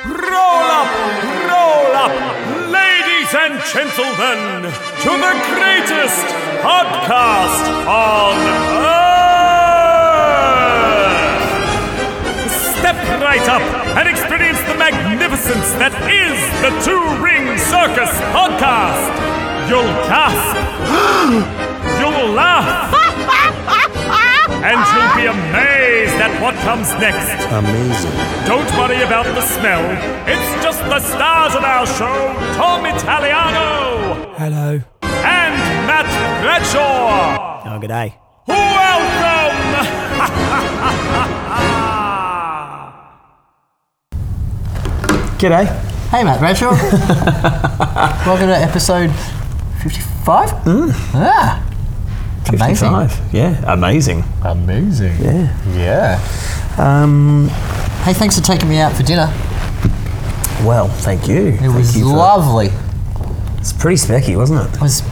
Roll up, ladies and gentlemen, to the greatest podcast on earth. Step right up and experience the magnificence that is the Two Ring Circus podcast. You'll gasp, you'll laugh, and you'll be amazed at what comes next. Amazing. Don't worry about the smell. It's just the stars of our show, Tom Italiano. Hello. And Matt Bradshaw. Oh, g'day. Welcome. G'day. Hey, Matt Bradshaw. Welcome to episode 55. Ah, amazing. 55. Yeah, amazing. Amazing. Yeah. Hey, thanks for taking me out for dinner. Well, thank you. It was lovely. It's pretty specky, wasn't it? It was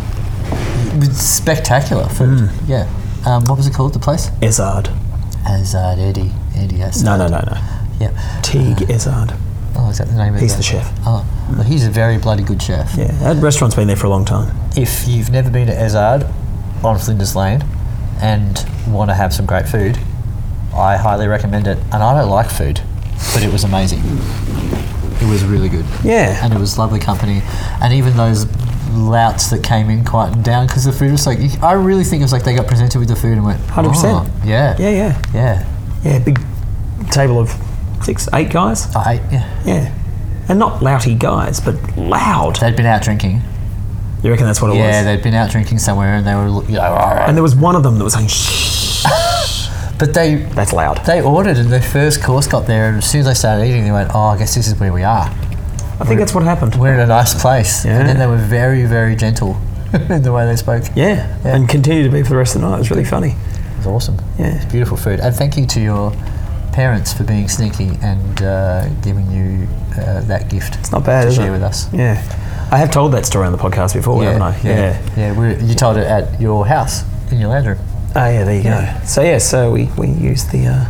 spectacular food. Yeah. What was it called, the place? Ezard. Azard, Eddie Azard. No. Yeah. Teague Ezard. Oh, is that the name of it? He's the chef. Oh, well, he's a very bloody good chef. Yeah, that restaurant's been there for a long time. If you've never been to Ezard on Flinders Lane and want to have some great food, I highly recommend it. And I don't like food, but it was amazing. It was really good. Yeah. And it was lovely company. And even those louts that came in quietened down because the food was like, I really think it was like they got presented with the food and went, 100%. Oh, yeah. Yeah, big table of 6, 8 guys. Yeah. Yeah. And not louty guys, but loud. They'd been out drinking. You reckon that's what it was? Yeah, they'd been out drinking somewhere and they were, And there was one of them that was saying, shh. But That's loud. They ordered and their first course got there and as soon as they started eating they went, I guess this is where we are. I think that's what happened. We're in a nice place. Yeah. And then they were very, very gentle in the way they spoke. Yeah, and continue to be for the rest of the night. It was really funny. It was awesome. Yeah. It's beautiful food. And thank you to your parents for being sneaky and giving you that gift. It's not bad, to is share it? with us. Yeah. I have told that story on the podcast before, haven't I? Yeah. You told it at your house in your lounge room. Oh yeah, there you go. So we used the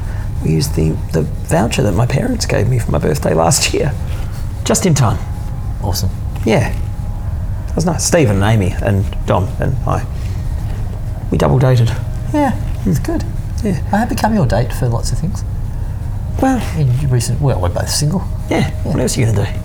voucher that my parents gave me for my birthday last year, just in time. Awesome. Yeah, it was nice. Stephen and Amy and Dom and I, we double dated. Yeah, it's good. Yeah. I have become your date for lots of things. Well, We're both single. yeah. What else are you gonna do?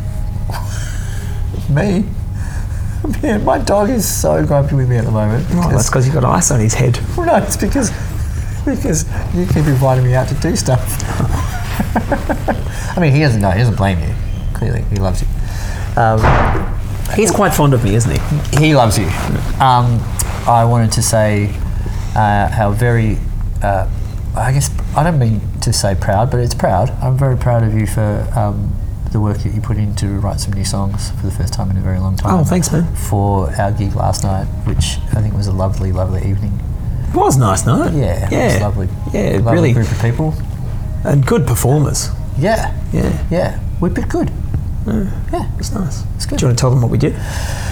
Me? Man, my dog is so grumpy with me at the moment. Oh, that's because you've got ice on his head. Well, no, it's because you keep inviting me out to do stuff. I mean, he doesn't know. He doesn't blame you. Clearly, he loves you. He's quite fond of me, isn't he? He loves you. I wanted to say how very, I guess, I don't mean to say proud, but it's proud. I'm very proud of you for the work that you put in to write some new songs for the first time in a very long time. Oh, thanks, man. For our gig last night, which I think was a lovely, lovely evening. It was a nice night. Yeah, it was lovely. Yeah, lovely really. group of people. And good performers. Yeah. We did good. Yeah, it's nice. It's good. Do you want to tell them what we did?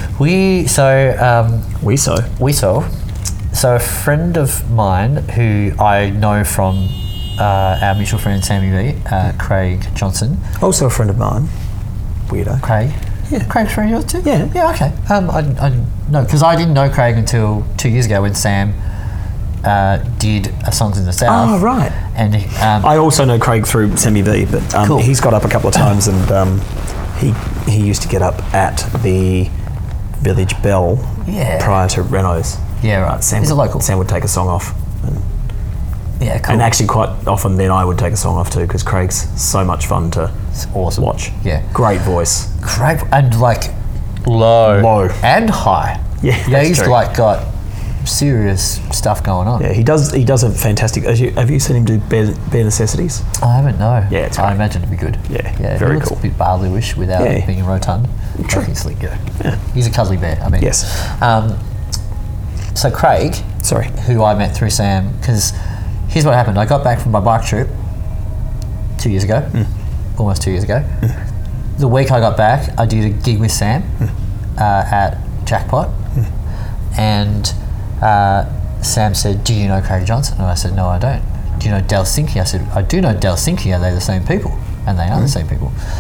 So a friend of mine who I know from our mutual friend Sammy V, Craig Johnson. Also a friend of mine. Weirdo. Craig? Yeah. Craig's a friend of yours too? Yeah. Yeah, okay. Because I didn't know Craig until 2 years ago when Sam did a Songs in the South. Oh, right. And I also know Craig through Semi V, but cool. He's got up a couple of times and he used to get up at the Village Bell prior to Renault's. Yeah, right. He's a local. Sam would take a song off. Yeah, cool. And actually quite often then I would take a song off too because Craig's so much fun to awesome. watch. Yeah. Great voice. Craig, and like low. And high. Yeah, he's true. like got serious stuff going on. Yeah, he does a fantastic... Have you seen him do Bare Necessities? I haven't, no. Yeah, it's I great. imagine it'd be good. Yeah, he very looks cool. a bit Barley-ish without being rotund. True. Like he's He's a cuddly bear, I mean. Yes. So Craig, Sorry. who I met through Sam, because here's what happened. I got back from my bike trip 2 years ago, almost 2 years ago. The week I got back, I did a gig with Sam at Jackpot, and Sam said, "Do you know Craig Johnson?" And I said, "No, I don't." "Do you know Delsinki?" I said, "I do know Delsinki. Are they the same people?" And they are the same people.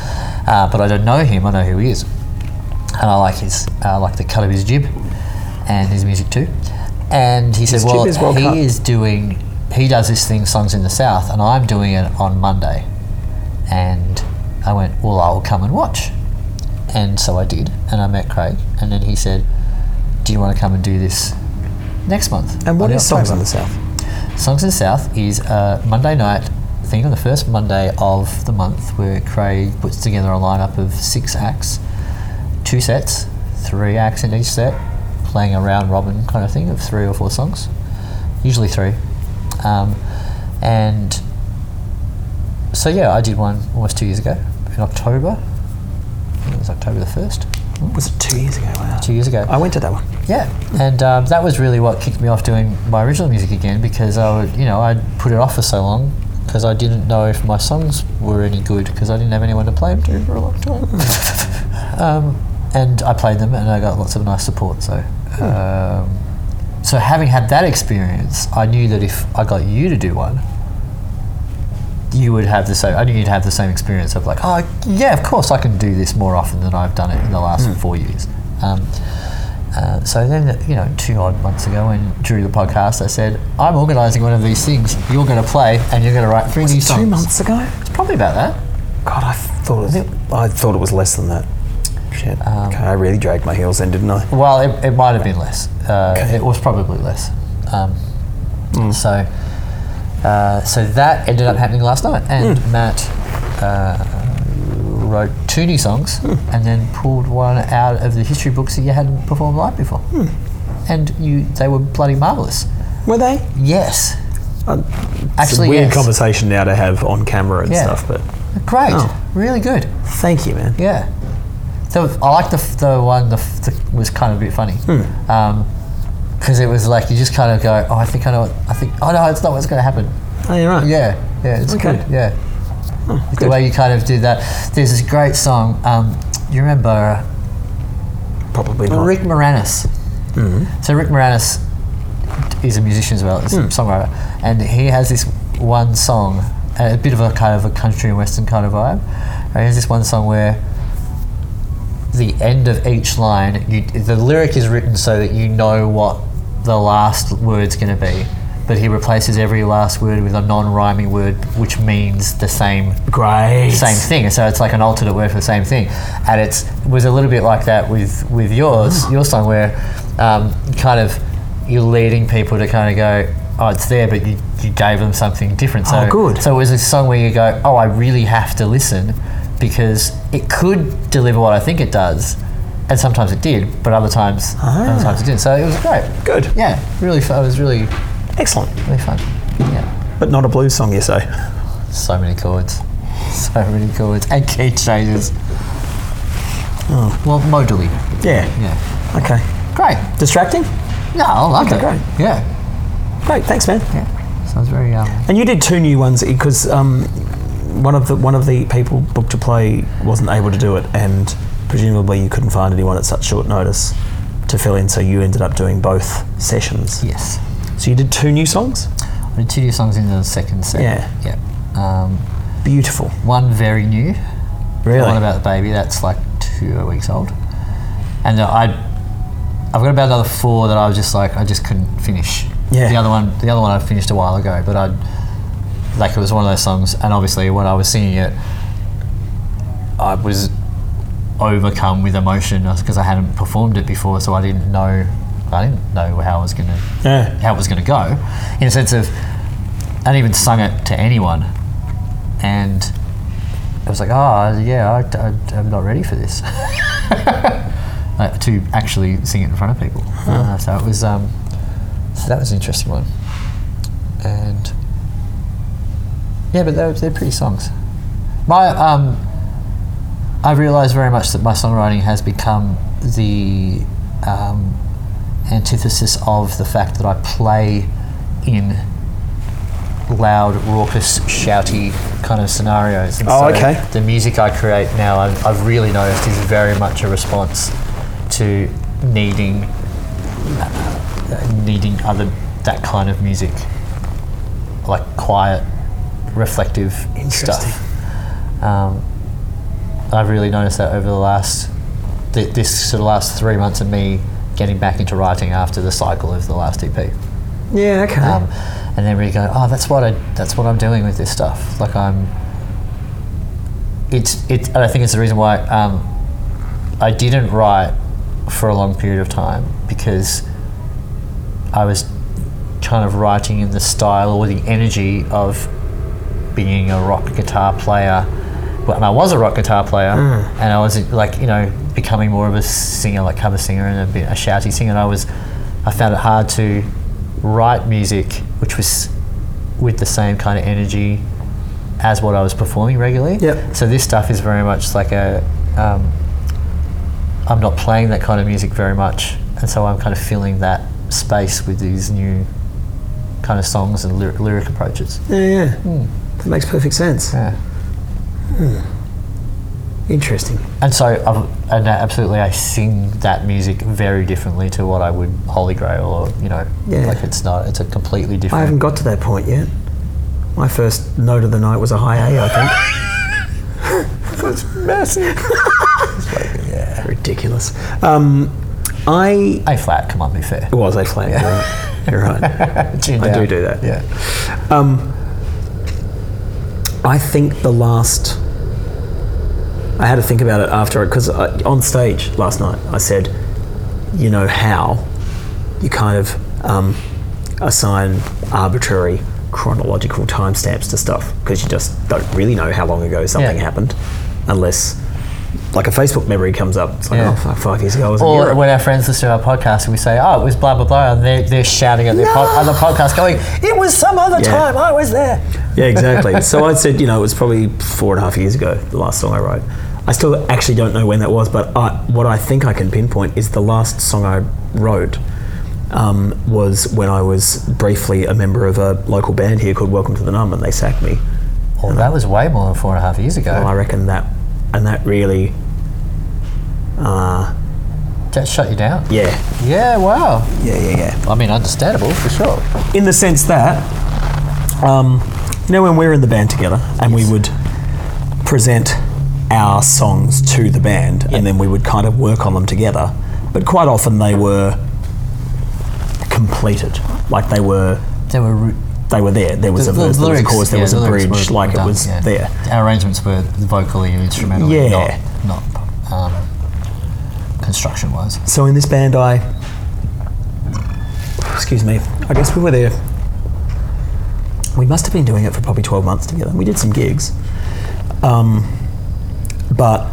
but I don't know him. I know who he is, and I like the cut of his jib and his music too. And he said, His "Well, jib is well cut. He does this thing, Songs in the South, and I'm doing it on Monday." And I went, "Well, I'll come and watch." And so I did, and I met Craig, and then he said, "Do you want to come and do this next month?" And what in is Songs in October? the South? Songs in the South is a Monday night thing on the first Monday of the month where Craig puts together a lineup of 6 acts, 2 sets, 3 acts in each set, playing a round robin kind of thing of 3 or 4 songs, usually 3. And so yeah, I did one almost 2 years ago in October. I think it was October the 1st. Was it 2 years ago? Wow. 2 years ago. I went to that one. Yeah, and that was really what kicked me off doing my original music again, because I'd put it off for so long because I didn't know if my songs were any good because I didn't have anyone to play them to for a long time. And I played them and I got lots of nice support. So, so having had that experience, I knew that if I got you to do one, you would have the same. I knew you'd have the same experience of like, oh yeah, of course I can do this more often than I've done it in the last 4 years. So then, 2 odd months ago when Drew the podcast, I said, I'm organising one of these things. You're going to play and you're going to write 3 new songs. 2 months ago? It's probably about that. God, I thought it was less than that. Shit. Okay, I really dragged my heels then, didn't I? Well, it might have been less. It was probably less. So that ended up happening last night, and Matt wrote 2 new songs and then pulled one out of the history books that you hadn't performed live before. And they were bloody marvellous. Were they? Yes. It's Actually, a weird yes. conversation now to have on camera and stuff, but Great. Really good. thank you, man. Yeah. I like the one that was kind of a bit funny. Because it was like you just kind of go, oh, I think I know oh no, it's not what's going to happen. Oh, you're right. Yeah, it's Okay. good. Yeah. The good. way you kind of did that. There's this great song. You remember Probably not. Rick Moranis? So Rick Moranis is a musician as well. He's a songwriter, and he has this one song, a bit of a kind of a country and western kind of vibe. And he has this one song where the end of each line, the lyric is written so that you know what the last word's going to be, but he replaces every last word with a non-rhyming word which means the same thing. So it's like an alternate word for the same thing. And it was a little bit like that with your song, where kind of you're leading people to kind of go, oh, it's there, but you gave them something different. So, good. So it was a song where you go, oh, I really have to listen, because it could deliver what I think it does, and sometimes it did, but other times it didn't. So it was great. Good. Yeah, really fun. It was really, Excellent. really fun. Yeah. But not a blues song, you say? So many chords. And key changes. Well, modally. Yeah. Yeah. Okay. Great. Distracting? No, I like Okay, it. great. Yeah. Great, thanks, man. Yeah. Sounds very... And you did 2 new ones because one of the people booked to play wasn't able to do it, and presumably you couldn't find anyone at such short notice to fill in, so you ended up doing both sessions. Yes. So you did 2 new songs? I did 2 new songs in the second set. Yeah. Yeah. Beautiful. One very new. Really? The one about the baby, that's like 2 weeks old. And I've got about another 4 that I was just like, I just couldn't finish. Yeah. The other one I finished a while ago, but it was one of those songs, and obviously when I was singing it, I was overcome with emotion because I hadn't performed it before, so I didn't know how it was gonna go, in a sense of I hadn't even sung it to anyone, and I was like, I'm not ready for this to actually sing it in front of people. So it was so that was an interesting one, and yeah, but they're pretty songs. I've realised very much that my songwriting has become the antithesis of the fact that I play in loud, raucous, shouty kind of scenarios. And okay. The music I create now, I've really noticed, is very much a response to needing that kind of music, like quiet, reflective stuff. I've really noticed that over the last this sort of last 3 months of me getting back into writing after the cycle of the last EP. Yeah, okay. And then really go, oh, that's what I'm doing with this stuff. Like and I think it's the reason why I didn't write for a long period of time, because I was kind of writing in the style or the energy of being a rock guitar player. And I was a rock guitar player, and I was like, becoming more of a singer, like cover singer and a shouty singer. And I found it hard to write music which was with the same kind of energy as what I was performing regularly. Yep. So this stuff is very much like I'm not playing that kind of music very much, and so I'm kind of filling that space with these new kind of songs and lyric approaches. Yeah. That makes perfect sense. Yeah. Interesting. And so, absolutely, I sing that music very differently to what I would Holy Grail, or like it's a completely different. I haven't got to that point yet. My first note of the night was a high A, I think. That's massive. Yeah, ridiculous. A flat. Come on, be fair. It was A flat. Yeah. You're right. I do that. Yeah. I think I had to think about it after, because on stage last night I said, how you kind of assign arbitrary chronological timestamps to stuff, because you just don't really know how long ago something happened, unless like a Facebook memory comes up. It's like, 5 years ago I was in Europe. Or when our friends listen to our podcast and we say, it was blah, blah, blah, and they're shouting at their other podcast going, it was some other time, I was there. Yeah, exactly. So I said, it was probably 4.5 years ago, the last song I wrote. I still actually don't know when that was, but what I think I can pinpoint is the last song I wrote was when I was briefly a member of a local band here called Welcome to the Numb, and they sacked me. Well, that was way more than 4.5 years ago. Well, I reckon that really... that shut you down? Yeah. Yeah, wow. Yeah. I mean, understandable, for sure. In the sense that, when we were in the band together and we would present our songs to the band and then we would kind of work on them together, but quite often they were completed. Like they were there. There was a verse, there was a chorus, there was a bridge, like it was there. Our arrangements were vocally and instrumentally, not construction-wise. So in this band I guess we were there, we must have been doing it for probably 12 months together. We did some gigs. But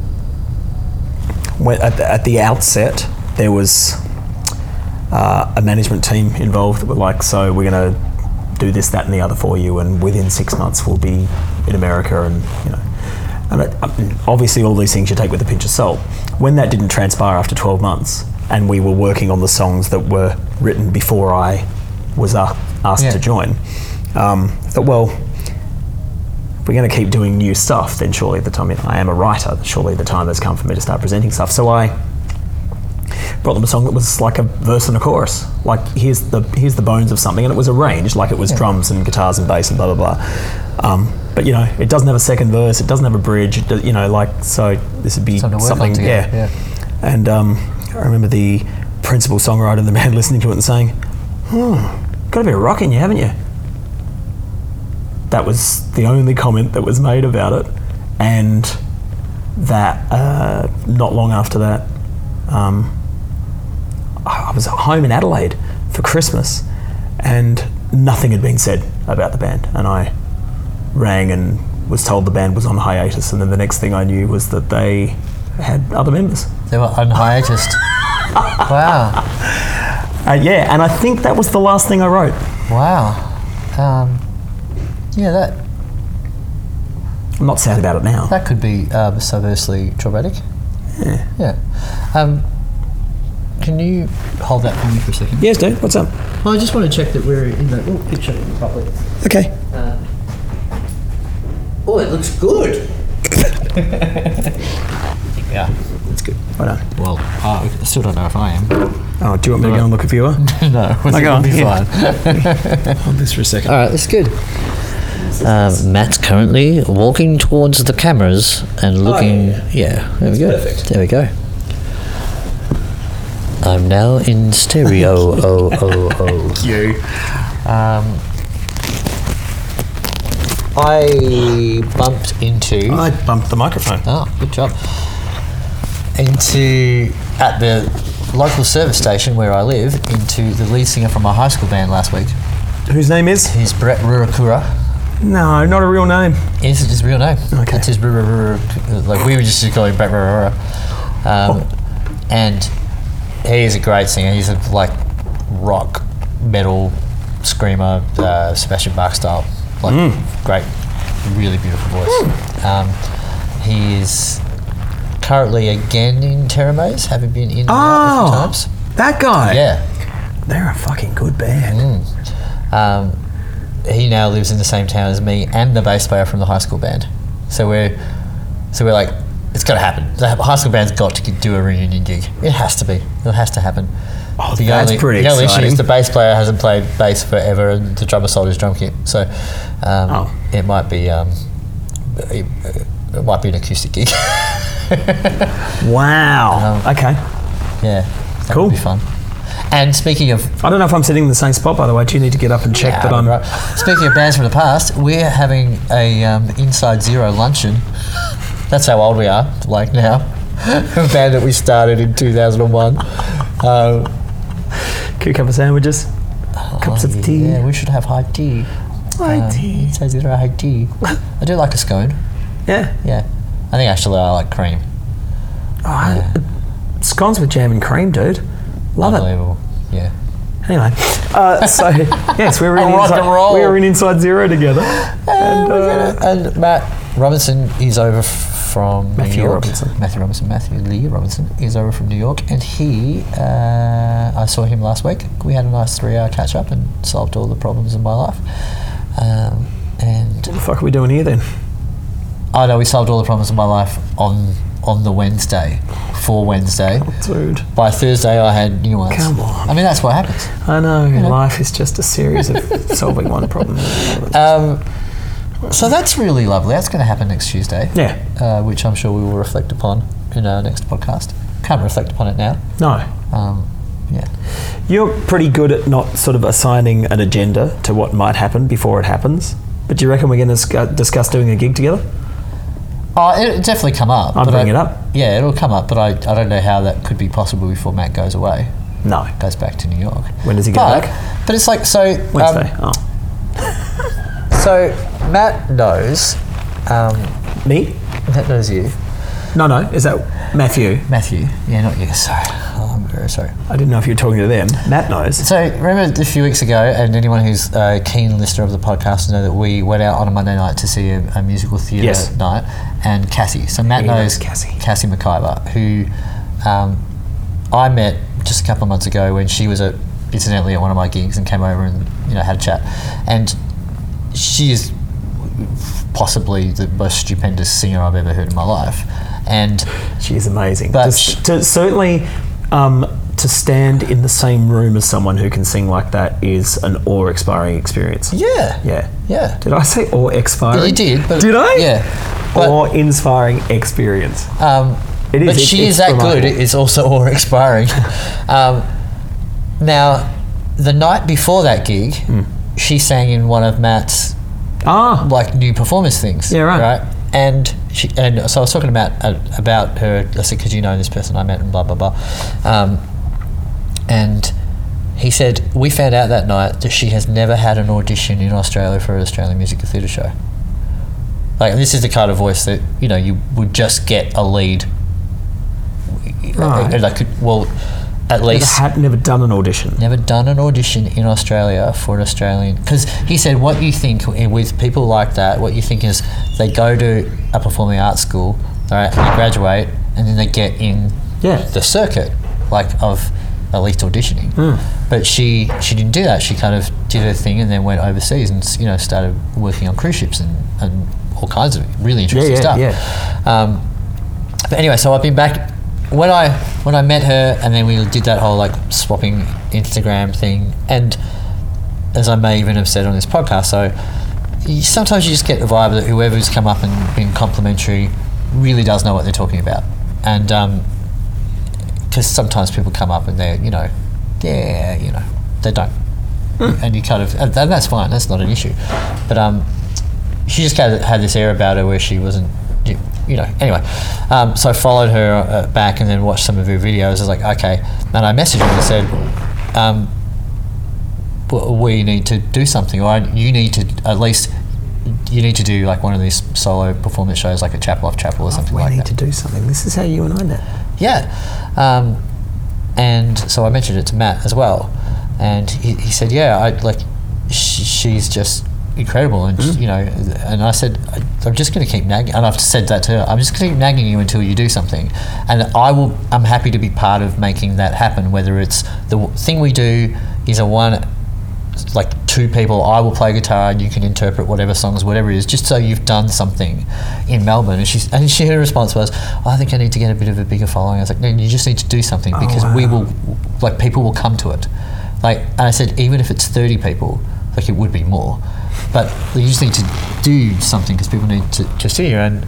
at the outset, there was a management team involved that were like, so we're going to do this, that, and the other for you, and within 6 months we'll be in America, and obviously all these things you take with a pinch of salt. When that didn't transpire after 12 months, and we were working on the songs that were written before I was asked to join, thought, well, if we're going to keep doing new stuff, then surely I am a writer, surely the time has come for me to start presenting stuff. So I brought them a song that was like a verse and a chorus. Like, here's the bones of something, and it was arranged like it was drums and guitars and bass and blah, blah, blah. But, it doesn't have a second verse, it doesn't have a bridge, so this would be something, And I remember the principal songwriter in the band listening to it and saying, got a bit of rock in you, haven't you? That was the only comment that was made about it, and that not long after that, I was at home in Adelaide for Christmas, and nothing had been said about the band, and I rang and was told the band was on hiatus, and then the next thing I knew was that they had other members. They were on hiatus. Wow. And I think that was the last thing I wrote. Wow. That... I'm not sad about it now. That could be subversely traumatic. Yeah. Can you hold that for me for a second? Yes, dude. What's up? Well, I just want to check that we're in the picture properly. Okay. It looks good. Yeah. That's good. Well done. Well, I still don't know if I am. Oh, do you want me to go and look at viewer? No, go on. Be fine. Hold this for a second. All right, that's good. Matt's currently walking towards the cameras and looking. Yeah, there we go. perfect. There we go. I'm now in stereo. You. I bumped into. I bumped the microphone. Oh, good job. At the local service station where I live, into the lead singer from my high school band last week. Whose name is? He's Brett Rurakura. No, not a real name. Is his real name? Okay. That's his like we were just calling Brett Rurakura. And he is a great singer. He's a like rock, metal, screamer, Sebastian Bach style. Like great, really beautiful voice. He is currently again in Terramase, having been in and out a few times. That guy. Yeah. They're a fucking good band. He now lives in the same town as me and the bass player from the high school band. So we're like, it's got to happen. The high school band's got to do a reunion gig. It has to be. It has to happen. Oh, that's pretty The only exciting. issue is the bass player hasn't played bass forever, and the drummer sold his drum kit. So it might be an acoustic gig. Wow. Okay. Yeah, that Cool. would be fun. And speaking of I don't know if I'm sitting in the same spot, by the way. Do you need to get up and check that I'm... right. Speaking of bands from the past, we're having a Inside Zero luncheon. That's how old we are, like now. A band that we started in 2001. Cucumber sandwiches, cups of tea. Yeah, we should have high tea. High tea. Inside Zero high tea. I do like a scone. Yeah. Yeah. I think actually I like cream. Scones with jam and cream, dude. Love it. Unbelievable. Yeah. Anyway, so yes, we were in Rock and roll. we were in Inside Zero together. And Matt Robinson is over from Matthew New York. Robinson. Matthew Lee Robinson is over from New York, and he, I saw him last week. We had a nice 3-hour catch up and solved all the problems in my life. And What the fuck are we doing here then? I know we solved all the problems in my life on the Wednesday, for Wednesday. Dude. By Thursday, I had new ones. Come on. I mean, that's what happens. I know, life is just a series of solving one problem. So that's really lovely. That's going to happen next Tuesday. Yeah. Which I'm sure we will reflect upon in our next podcast. Can't reflect upon it now. No. Yeah. You're pretty good at not sort of assigning an agenda to what might happen before it happens. But do you reckon we're going to discuss doing a gig together? Oh, it'll definitely come up. I'll bring it up. Yeah, it'll come up, but I don't know how that could be possible before Matt goes away. No. Goes back to New York. When does he get back? But it's like, so... Wednesday. So, Matt knows... Me? Matt knows you. No. Is that Matthew? Matthew. Yeah, not you. Sorry. Oh, I'm very sorry. I didn't know if you were talking to them. Matt knows. So, remember a few weeks ago, and anyone who's a keen listener of the podcast know that we went out on a Monday night to see a musical theatre Yes. night, and Cassie. So, Matt He knows knows Cassie. McIver, who I met just a couple of months ago when she was incidentally at one of my gigs and came over and had a chat. And she is possibly the most stupendous singer I've ever heard in my life. And She is amazing. But Certainly, to stand in the same room as someone who can sing like that is an awe-inspiring experience. yeah. Yeah. Did I say awe-inspiring? You did. But Did I? Yeah. But, Awe-inspiring experience. It is. but she it's is that remarkable. good. It's also awe-inspiring. Now, the night before that gig, she sang in one of Matt's like new performance things. Yeah, right. And so I was talking about her. I said, "Because you know this person I met," and blah blah blah. And he said, "We found out that night that she has never had an audition in Australia for an Australian musical theatre show. Like, this is the kind of voice that you would just get a lead. Right. At least." Never done an audition. Never done an audition in Australia for an Australian. Because he said, what you think with people like that, what you think is they go to a performing arts school, right, and they graduate, and then they get in the circuit, like, of elite auditioning. But she didn't do that. She kind of did her thing and then went overseas and started working on cruise ships and all kinds of really interesting stuff. But anyway, so I've been back. When I met her, and then we did that whole like swapping Instagram thing, and as I may even have said on this podcast, so sometimes you just get the vibe that whoever's come up and been complimentary really does know what they're talking about. And because sometimes people come up and they're, they don't. And you kind of, and that's fine, that's not an issue. But she just had this air about her where she wasn't, anyway. So I followed her back and then watched some of her videos. I was like, okay. And I messaged her and said, we need to do something, or you need to do like one of these solo performance shows, like a Chapel Off Chapel or something like that. We need to do something. This is how you and I met. Yeah. And so I mentioned it to Matt as well. And he said, yeah, she's just incredible. And, and I said, I'm just going to keep nagging. And I've said that to her. I'm just going to keep nagging you until you do something. And I'm happy to be part of making that happen, whether it's the thing we do is two people, I will play guitar and you can interpret whatever songs, whatever it is, just so you've done something in Melbourne. And her response was, I think I need to get a bit of a bigger following. I was like, no, you just need to do something because we will, people will come to it. And I said, even if it's 30 people, it would be more, but you just need to do something because people need to see you. And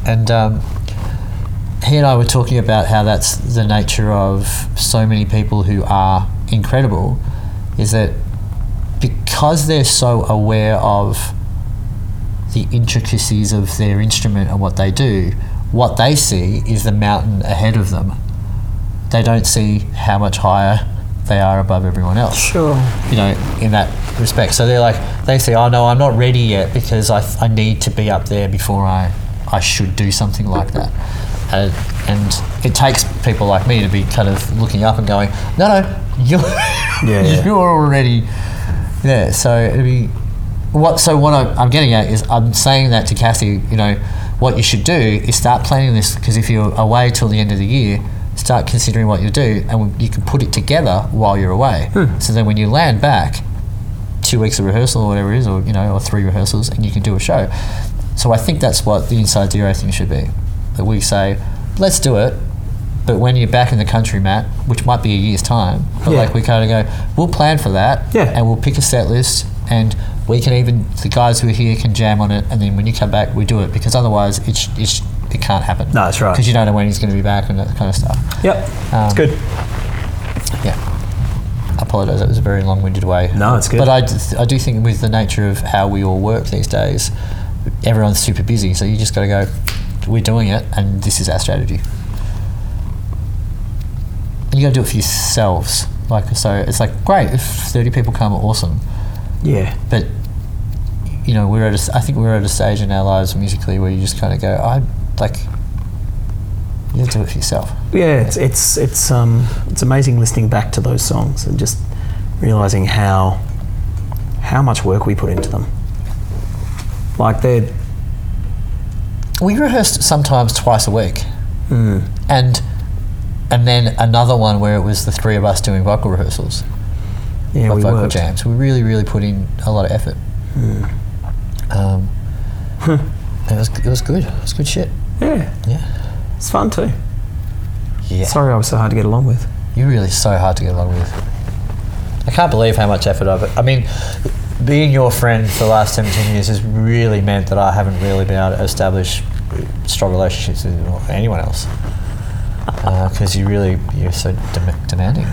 he and I were talking about how that's the nature of so many people who are incredible, is that because they're so aware of the intricacies of their instrument and what they do, what they see is the mountain ahead of them. They don't see how much higher they are above everyone else. Sure. In that respect. So they say, oh no, I'm not ready yet because I need to be up there before I should do something like that. And it takes people like me to be kind of looking up and going, no, you're already there. So it'd be what I'm getting at is I'm saying that to Cassie, what you should do is start planning this, because if you're away till the end of the year, start considering what you'll do, and you can put it together while you're away. So then when you land back, 2 weeks of rehearsal or whatever it is, or 3 rehearsals, and you can do a show. So I think that's what the Inside Zero thing should be. That we say, let's do it, but when you're back in the country, Matt, which might be a year's time, but we kind of go, we'll plan for that, and we'll pick a set list, and we can even, the guys who are here can jam on it, and then when you come back, we do it, because otherwise it can't happen. No, that's right. Because you don't know when he's going to be back and that kind of stuff. Yep, it's good. Yeah. I apologise, that was a very long-winded way. No, it's good. But I do think with the nature of how we all work these days, everyone's super busy, so you just got to go, we're doing it, and this is our strategy. And you got to do it for yourselves. So it's great, if 30 people come, awesome. Yeah. But, I think we're at a stage in our lives musically where you just kind of go, you have to do it for yourself. Yeah, it's amazing listening back to those songs and just realising how much work we put into them. We rehearsed sometimes twice a week, and then another one where it was the 3 of us doing vocal rehearsals. Yeah, we vocal worked. jams. We really, really put in a lot of effort. It was good. It was good shit. Yeah. It's fun too. Yeah. Sorry I was so hard to get along with. You're really so hard to get along with. I can't believe how much effort being your friend for the last 17 years has really meant that I haven't really been able to establish strong relationships with anyone else. Because you're so demanding.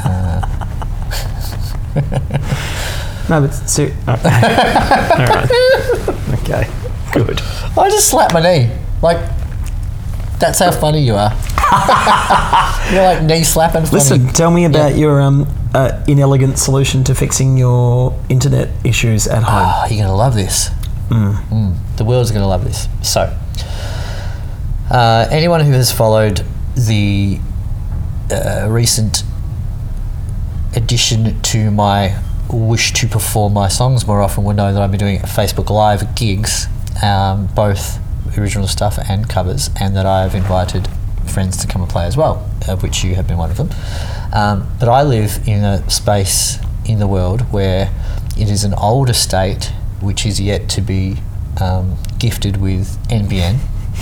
No, but all right. Okay, good. I just slapped my knee. That's how funny you are. You're knee slapping. Listen, tell me about your inelegant solution to fixing your internet issues at home. You're going to love this. The world's going to love this. So, anyone who has followed the recent addition to my wish to perform my songs more often will know that I've been doing Facebook Live gigs, both original stuff and covers, and that I've invited friends to come and play as well, of which you have been one of them. But I live in a space in the world where it is an old estate which is yet to be gifted with NBN,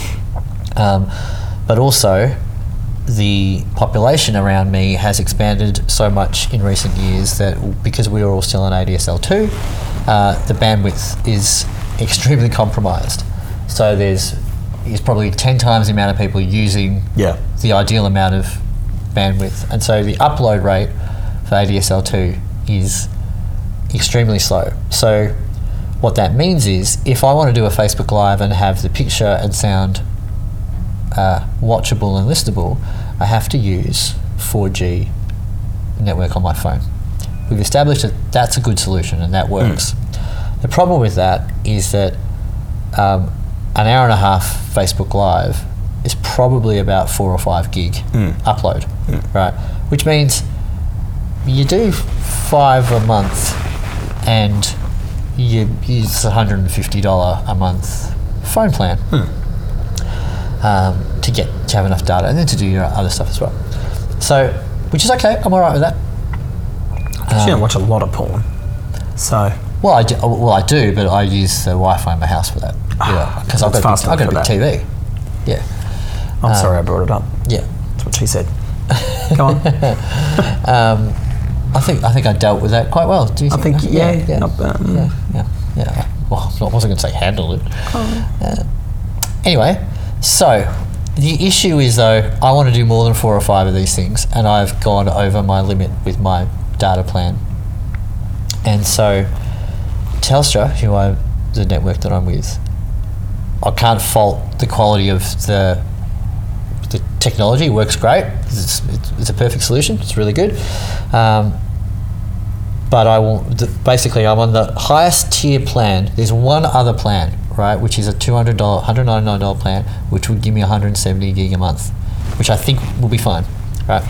but also the population around me has expanded so much in recent years that because we are all still on ADSL2, the bandwidth is extremely compromised. So there's probably 10 times the amount of people using the ideal amount of bandwidth. And so the upload rate for ADSL2 is extremely slow. So what that means is if I want to do a Facebook Live and have the picture and sound watchable and listenable, I have to use 4G network on my phone. We've established that that's a good solution and that works. The problem with that is that an hour and a half Facebook Live is probably about 4 or 5 gig upload, right? Which means you do 5 a month and you use $150 a month phone plan to have enough data and then to do your other stuff as well. So, which is okay, I'm all right with that. You don't watch a lot of porn, so... Well, I do, but I use the Wi-Fi in my house for that. Because I've got a big TV. Yeah. I'm sorry I brought it up. Yeah. That's what she said. Go on. I think I dealt with that quite well. Do you think? Yeah. Not bad. Yeah. Well, I wasn't going to say handle it. Anyway, so the issue is though, I want to do more than 4 or 5 of these things, and I've gone over my limit with my data plan. And so Telstra, the network that I'm with, I can't fault the quality of the technology. It works great. It's a perfect solution. It's really good. But basically I'm on the highest tier plan. There's one other plan, right, which is a $199 plan, which would give me 170 gig a month, which I think will be fine, right?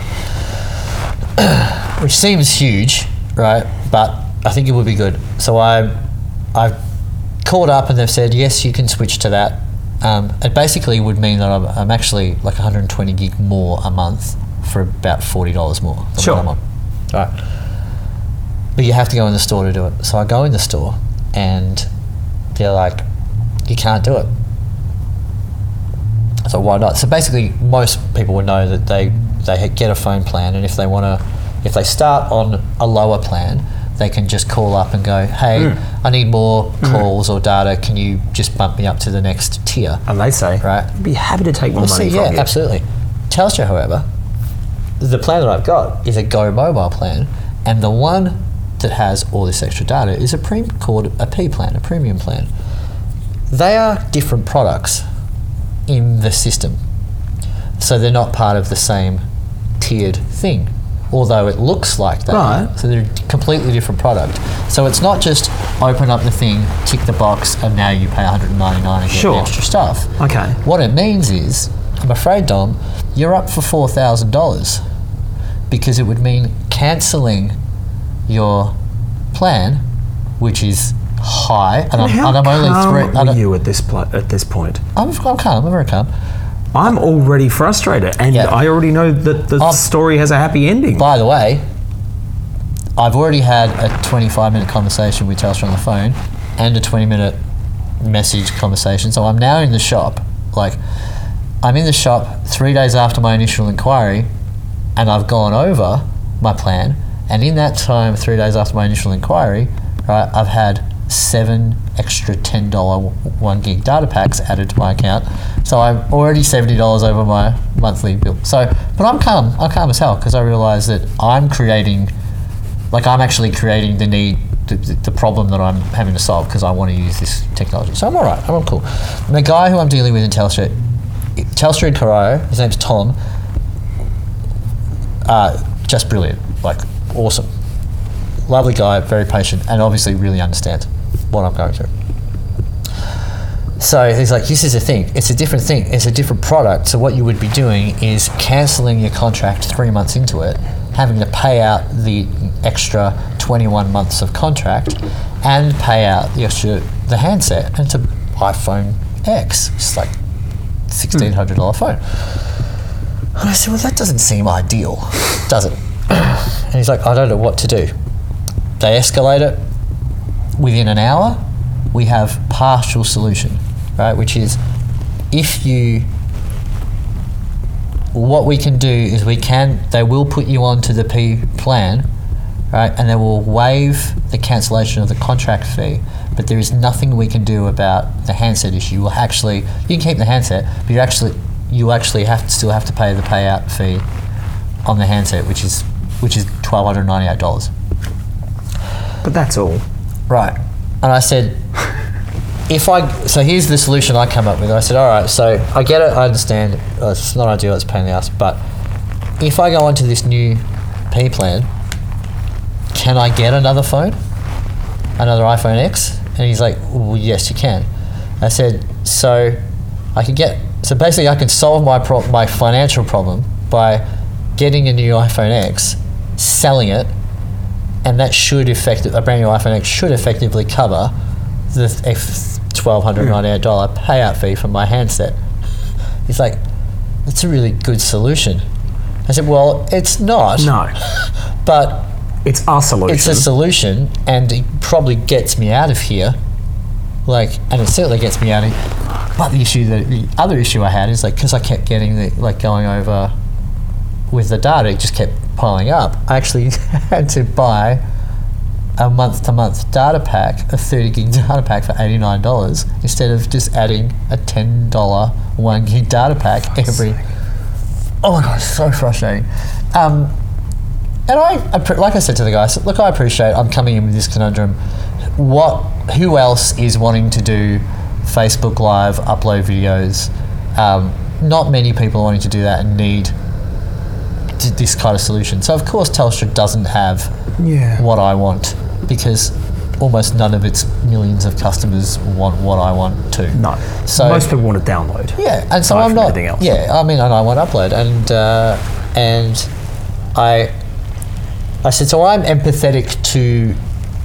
Which seems huge, right? But I think it would be good. So I've called up and they've said, yes, you can switch to that. It basically would mean that I'm actually like 120 gig more a month for about $40 more than what I'm on. Right. But you have to go in the store to do it. So I go in the store and they're like, you can't do it. So why not? So basically most people would know that they get a phone plan, and if they start on a lower plan, they can just call up and go, hey, I need more calls or data. Can you just bump me up to the next tier? And they say, right, I'd be happy to take more money from you. Yeah, absolutely. Telstra, however, the plan that I've got is a Go Mobile plan, and the one that has all this extra data is called a P plan, a premium plan. They are different products in the system, so they're not part of the same tiered thing, although it looks like that. Right. So they're a completely different product. So it's not just open up the thing, tick the box, and now you pay $199 and get the extra stuff. Okay. What it means is, I'm afraid, Dom, you're up for $4,000, because it would mean cancelling your plan, which is high, and I'm only three. Are you at this point? I'm calm. I'm very calm. I'm already frustrated, and I already know that the story has a happy ending. By the way, I've already had a 25-minute conversation with Telstra on the phone and a 20-minute message conversation. So I'm now in the shop. Like, I'm in the shop 3 days after my initial inquiry, and I've gone over my plan. And in that time, 3 days after my initial inquiry, right, I've had 7 extra $10 1 gig data packs added to my account. So I'm already $70 over my monthly bill. So, but I'm calm as hell, because I realise that I'm actually creating the need, the problem that I'm having to solve, because I want to use this technology. So I'm all right, I'm cool. And the guy who I'm dealing with in Telstra in Corio, his name's Tom, just brilliant, like awesome. Lovely guy, very patient, and obviously really understands what I'm going through. So he's like, this is a thing. It's a different thing. It's a different product. So what you would be doing is cancelling your contract 3 months into it, having to pay out the extra 21 months of contract, and pay out the handset. And it's an iPhone X. It's like $1,600 phone. And I said, well, that doesn't seem ideal, does it? And he's like, I don't know what to do. They escalate it. Within an hour, we have partial solution, right? Which is, what we can do is they will put you onto the P plan, right? And they will waive the cancellation of the contract fee, but there is nothing we can do about the handset issue. You can keep the handset, but you actually still have to pay the payout fee on the handset, which is $1,298. But that's all. Right. And I said, so here's the solution I come up with. I said, all right, so I get it, I understand, it's not ideal, it's a pain in the ass, but if I go onto this new P plan, can I get another phone? Another iPhone X? And he's like, well, yes, you can. I said, so basically I can solve my financial problem by getting a new iPhone X, selling it, and that a brand new iPhone X should effectively cover the $1,298 payout fee for my handset. He's like, that's a really good solution. I said, well, it's not. No. But it's a solution. It's a solution, and it probably gets me out of here. And it certainly gets me out of here. But the other issue I had is because I kept getting going over with the data, it just kept piling up. I actually had to buy a month-to-month data pack, a 30 gig data pack for $89 instead of just adding a $10 1 gig data pack every. Oh my god, it's so frustrating. And like I said to the guy, I said, look, I appreciate I'm coming in with this conundrum. Who else is wanting to do Facebook Live, upload videos? Not many people are wanting to do that and need this kind of solution. So of course Telstra doesn't have what I want, because almost none of its millions of customers want what I want to. No. So most people want to download. Yeah, and so I'm not. Anything else. Yeah, I mean, and I want to upload, and I said, so I'm empathetic to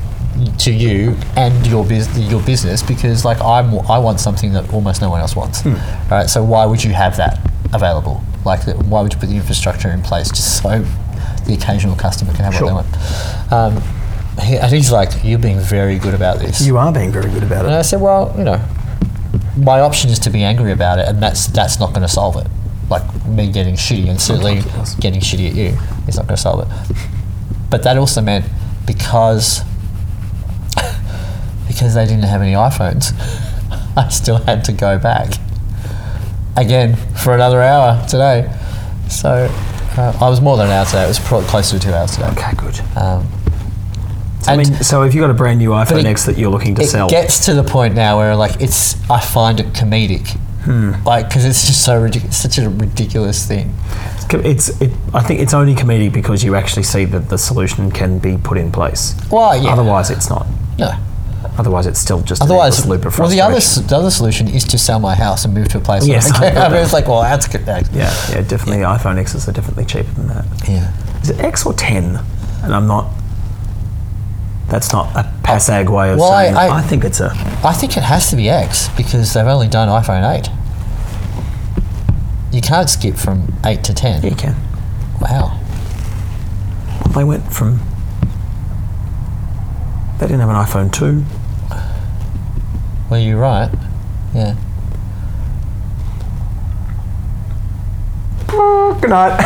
you and your business, because I want something that almost no one else wants. Right? So why would you have that available? Why would you put the infrastructure in place just so the occasional customer can have what they want? And he's like, you're being very good about this. You are being very good about it. And I said, well, my option is to be angry about it, and that's not going to solve it. Me getting shitty, and certainly getting shitty at you is not going to solve it. But that also meant because they didn't have any iPhones, I still had to go back again for another hour today. So I was more than an hour today. It was probably closer to 2 hours today. Okay, good. So if you've got a brand new iPhone X that you're looking to sell, it gets to the point now where I find it comedic, because it's just so ridiculous, such a ridiculous thing. I think it's only comedic because you actually see that the solution can be put in place. Well, yeah. Otherwise, it's not. No. Otherwise, it's still just an endless loop of frustration. Well, the other solution is to sell my house and move to a place. Yes, I mean, it's that's good. Yeah, definitely. Yeah. iPhone X's are definitely cheaper than that. Yeah. Is it X or 10? And I'm not. That's not a passag way of saying. I think it's a. I think it has to be X, because they've only done iPhone 8. You can't skip from 8 to 10. Yeah, you can. Wow. Well, they went from. They didn't have an iPhone 2. Well, you're right. Yeah. Good night.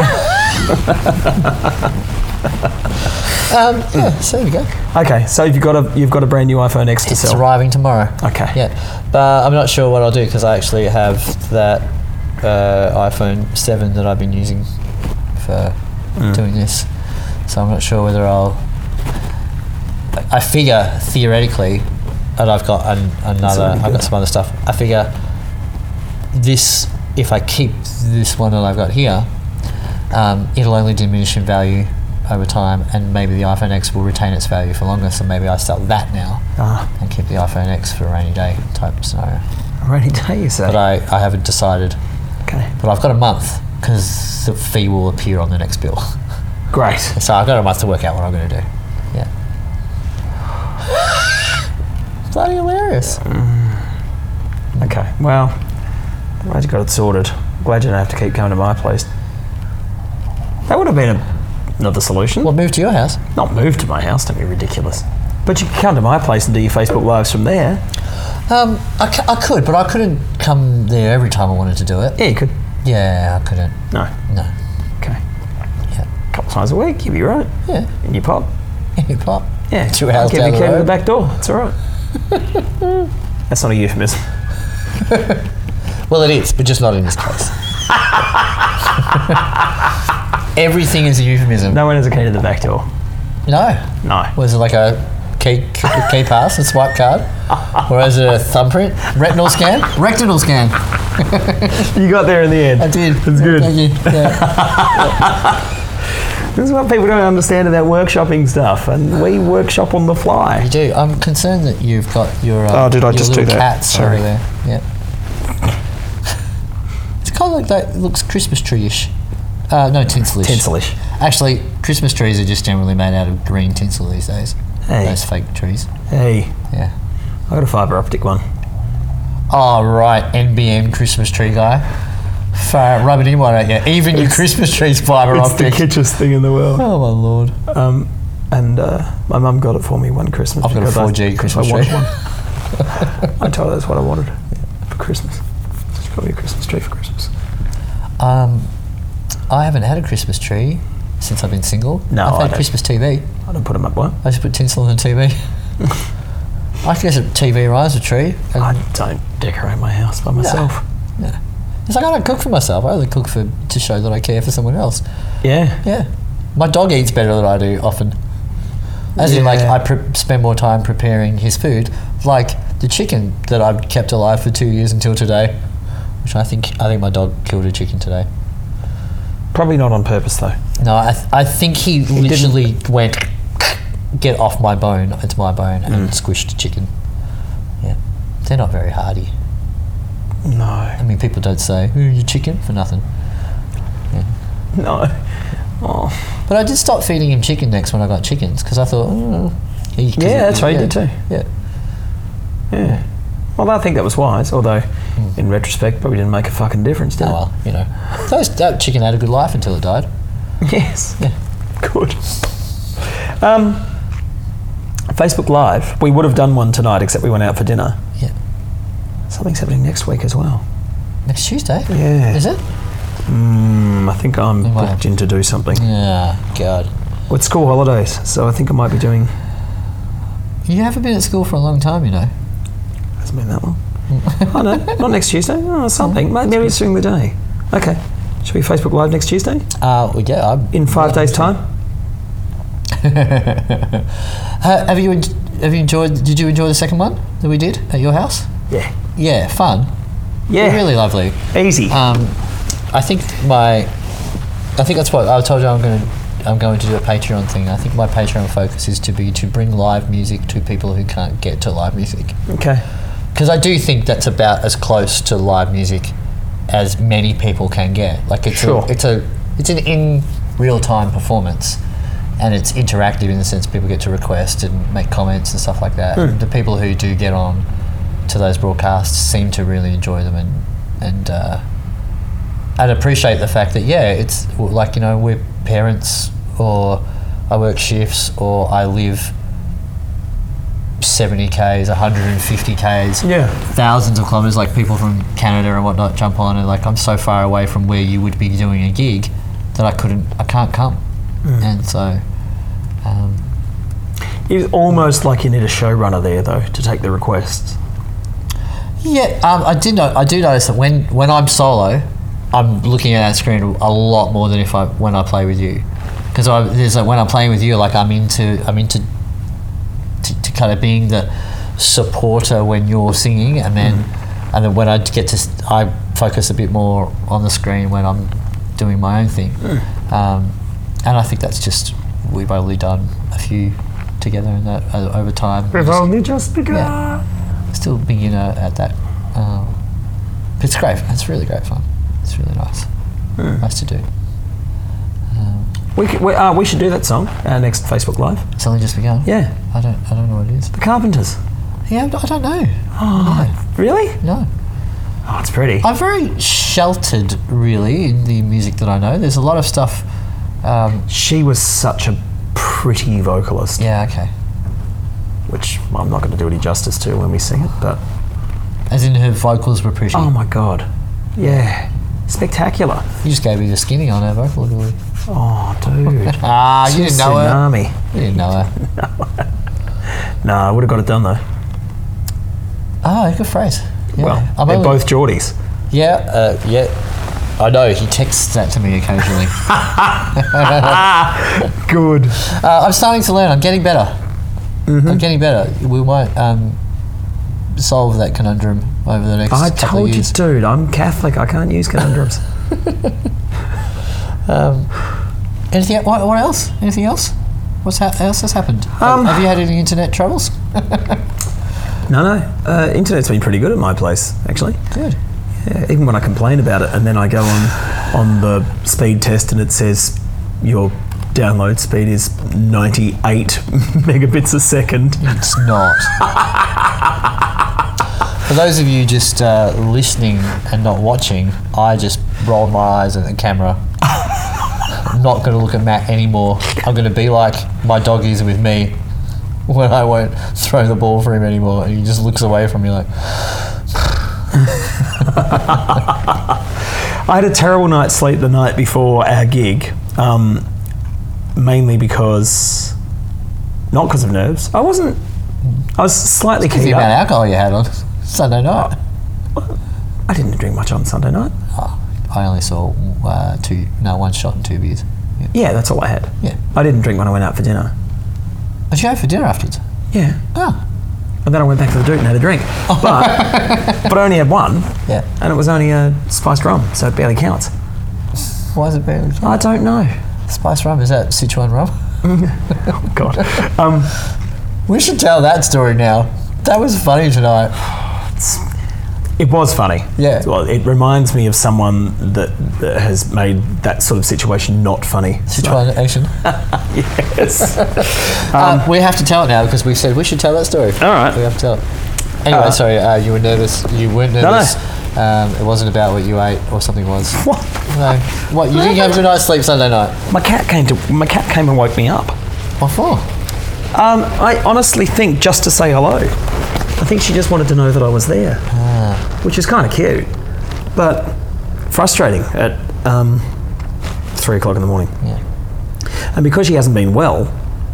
So there we go. Okay, so you've got a brand new iPhone X to sell. It's arriving tomorrow. Okay. Yeah, but I'm not sure what I'll do, because I actually have that iPhone 7 that I've been using for doing this. So I'm not sure whether I'll. I figure theoretically, and I've got I've got some other stuff. I figure this, if I keep this one that I've got here, it'll only diminish in value over time, and maybe the iPhone X will retain its value for longer. So maybe I sell that now and keep the iPhone X for a rainy day type scenario. A rainy day, you say? But I haven't decided. Okay. But I've got a month, because the fee will appear on the next bill. Great. So I've got a month to work out what I'm going to do. Yeah. Bloody hilarious. Okay, well, I'm glad you got it sorted. Glad you don't have to keep coming to my place. That would have been another solution. Well, move to your house. Not move to my house, don't be ridiculous. But you could come to my place and do your Facebook Lives from there. I could, but I couldn't come there every time I wanted to do it. Yeah, you could. Yeah, I couldn't. No. No. Okay. Yeah. A couple times a week, you'd be right. Yeah. In your pub. Hip hop. Yeah, 2 I'll hours give down you the key to the road. back door. It's all right. That's not a euphemism. Well, it is, but just not in this case. Everything is a euphemism. No one has a key to the back door. No. No. Was it like a key pass, a swipe card? Or is it a thumbprint? Retinal scan? Rectal scan. You got there in the end. I did. That's good. Thank you. Yeah. This is what people don't understand about workshopping stuff, and we workshop on the fly. You do. I'm concerned that you've got your Did I your just do little that? cats Sorry. over there. Yeah. It's kind of like that. It looks Christmas tree-ish. No, tinselish. Tinselish. Actually, Christmas trees are just generally made out of green tinsel these days. Hey. Those fake trees. Hey, Yeah. I got a fibre optic one. Oh, right. NBM Christmas tree guy. Rub it in, why don't you? Even your Christmas tree's fibre It's the optic. kitschest thing in the world. Oh, my Lord. And my mum got it for me one Christmas. I've got a because 4G Christmas I wanted tree. one. I told her that's what I wanted for Christmas. She got me a Christmas tree for Christmas. I haven't had a Christmas tree since I've been single. No, I've I had don't. Christmas TV. I don't put them up, what? I just put tinsel on the TV. I guess a TV rise a tree. And I don't decorate my house by myself. yeah. It's like I don't cook for myself. I only cook to show that I care for someone else. Yeah. Yeah. My dog eats better than I do often. As in, like, Yeah. I spend more time preparing his food. Like the chicken that I've kept alive for 2 years until today, which I think my dog killed a chicken today. Probably not on purpose, though. No, I think he literally went, get off my bone, it's my bone, and squished a chicken. Yeah. They're not very hardy. No. I mean, people don't say, you chicken, for nothing. No. Oh. But I did stop feeding him chicken necks when I got chickens, because I thought, Yeah, that's right, you did too. Yeah. Yeah. Well, I think that was wise, although in retrospect, probably didn't make a fucking difference, did Oh, well, you know. That chicken had a good life until it died. it? Yes. Yeah. Good. Facebook Live, we would have done one tonight, except we went out for dinner. Yeah. Something's happening next week as well. Next Tuesday? Yeah. Is it? I think I'm might booked in to do something. Yeah, God. Well, it's school holidays, so I think I might be doing... You haven't been at school for a long time, you know. Hasn't been that long. Oh, no, not next Tuesday. Oh, something. Maybe it's during the day. Okay. Should we Facebook Live next Tuesday? Yeah. In 5 days' time? Have you enjoyed? Did you enjoy the second one that we did at your house? Yeah. Yeah, fun. Yeah. Really lovely. Easy. I think that's what I told you. I'm going to do a Patreon thing. I think my Patreon focus is to bring live music to people who can't get to live music. Okay. Because I do think that's about as close to live music as many people can get. Like it's Sure. it's an in real time performance, and it's interactive in the sense people get to request and make comments and stuff like that. And the people who do get on to those broadcasts seem to really enjoy them and appreciate the fact that it's like, you know, we're parents, or I work shifts, or I live 70 Ks, 150 Ks, Yeah. thousands of kilometres. Like people from Canada and whatnot jump on, and like I'm so far away from where you would be doing a gig that I can't come, and so. It's almost like you need a showrunner there, though, to take the requests. Yeah, I do notice that when I'm solo, I'm looking at that screen a lot more than when I play with you, because there's like when I'm playing with you, like I'm into kind of being the supporter when you're singing, and then when I focus a bit more on the screen when I'm doing my own thing, and I think that's just we've only done a few together in that over time. We've only just begun. Yeah. Still beginner at that. It's great. It's really great fun. It's really nice. Nice to do. We should do that song, our next Facebook Live. It's only just begun. Yeah. I don't know what it is. The Carpenters. Yeah, I don't know. Oh, really? No. Oh, it's pretty. I'm very sheltered, really, in the music that I know. There's a lot of stuff. She was such a pretty vocalist, Yeah, okay. which I'm not going to do any justice to when we sing it, but... As in her vocals were pretty. Oh, my God. Yeah. Spectacular. You just gave me the skinny on her vocal ability. Oh, dude. Ah, you didn't know her. Tsunami. You didn't know her. No, I would have got it done though. Oh, good phrase. Yeah. Well, I'm they're only- both Geordies. Yeah, yeah. I know, he texts that to me occasionally. Good. I'm starting to learn. I'm getting better. I'm getting better. We might solve that conundrum over the next I couple told of you, years. dude. I'm Catholic. I can't use conundrums. Anything? What else? Anything else? Else has happened? Have you had any internet troubles? No. Internet's been pretty good at my place, actually. Good. Yeah, even when I complain about it, and then I go on the speed test, and it says your download speed is 98 megabits a second. It's not. For those of you just listening and not watching, I just rolled my eyes at the camera. I'm not going to look at Matt anymore. I'm going to be like my dog is with me when I won't throw the ball for him anymore, and he just looks away from me like. I had a terrible night's sleep the night before our gig, mainly because, not because of nerves. I was slightly The keyed amount of up. alcohol you had on Sunday night. I didn't drink much on Sunday night. Oh, I only saw one shot and 2 beers. Yeah. Yeah, that's all I had. Yeah. I didn't drink when I went out for dinner. Did you go for dinner afterwards? Yeah. Oh. And then I went back to the Duke and had a drink. But I only had one. Yeah. And it was only a spiced rum, so it barely counts. Why is it barely? I don't know. Spice rum, is that Sichuan rum? Oh, God. We should tell that story now. That was funny tonight. It was funny. Yeah. Well, it reminds me of someone that has made that sort of situation not funny. Sichuan action. Yes. We have to tell it now because we said we should tell that story. All right. We have to tell it. Anyway, sorry, you were nervous. You weren't nervous. No. It wasn't about what you ate or something was. What? No. What? You didn't have a good night's sleep Sunday night? My cat came and woke me up. What for? I honestly think just to say hello. I think she just wanted to know that I was there, which is kind of cute, but frustrating at 3 o'clock in the morning. Yeah. And because she hasn't been well,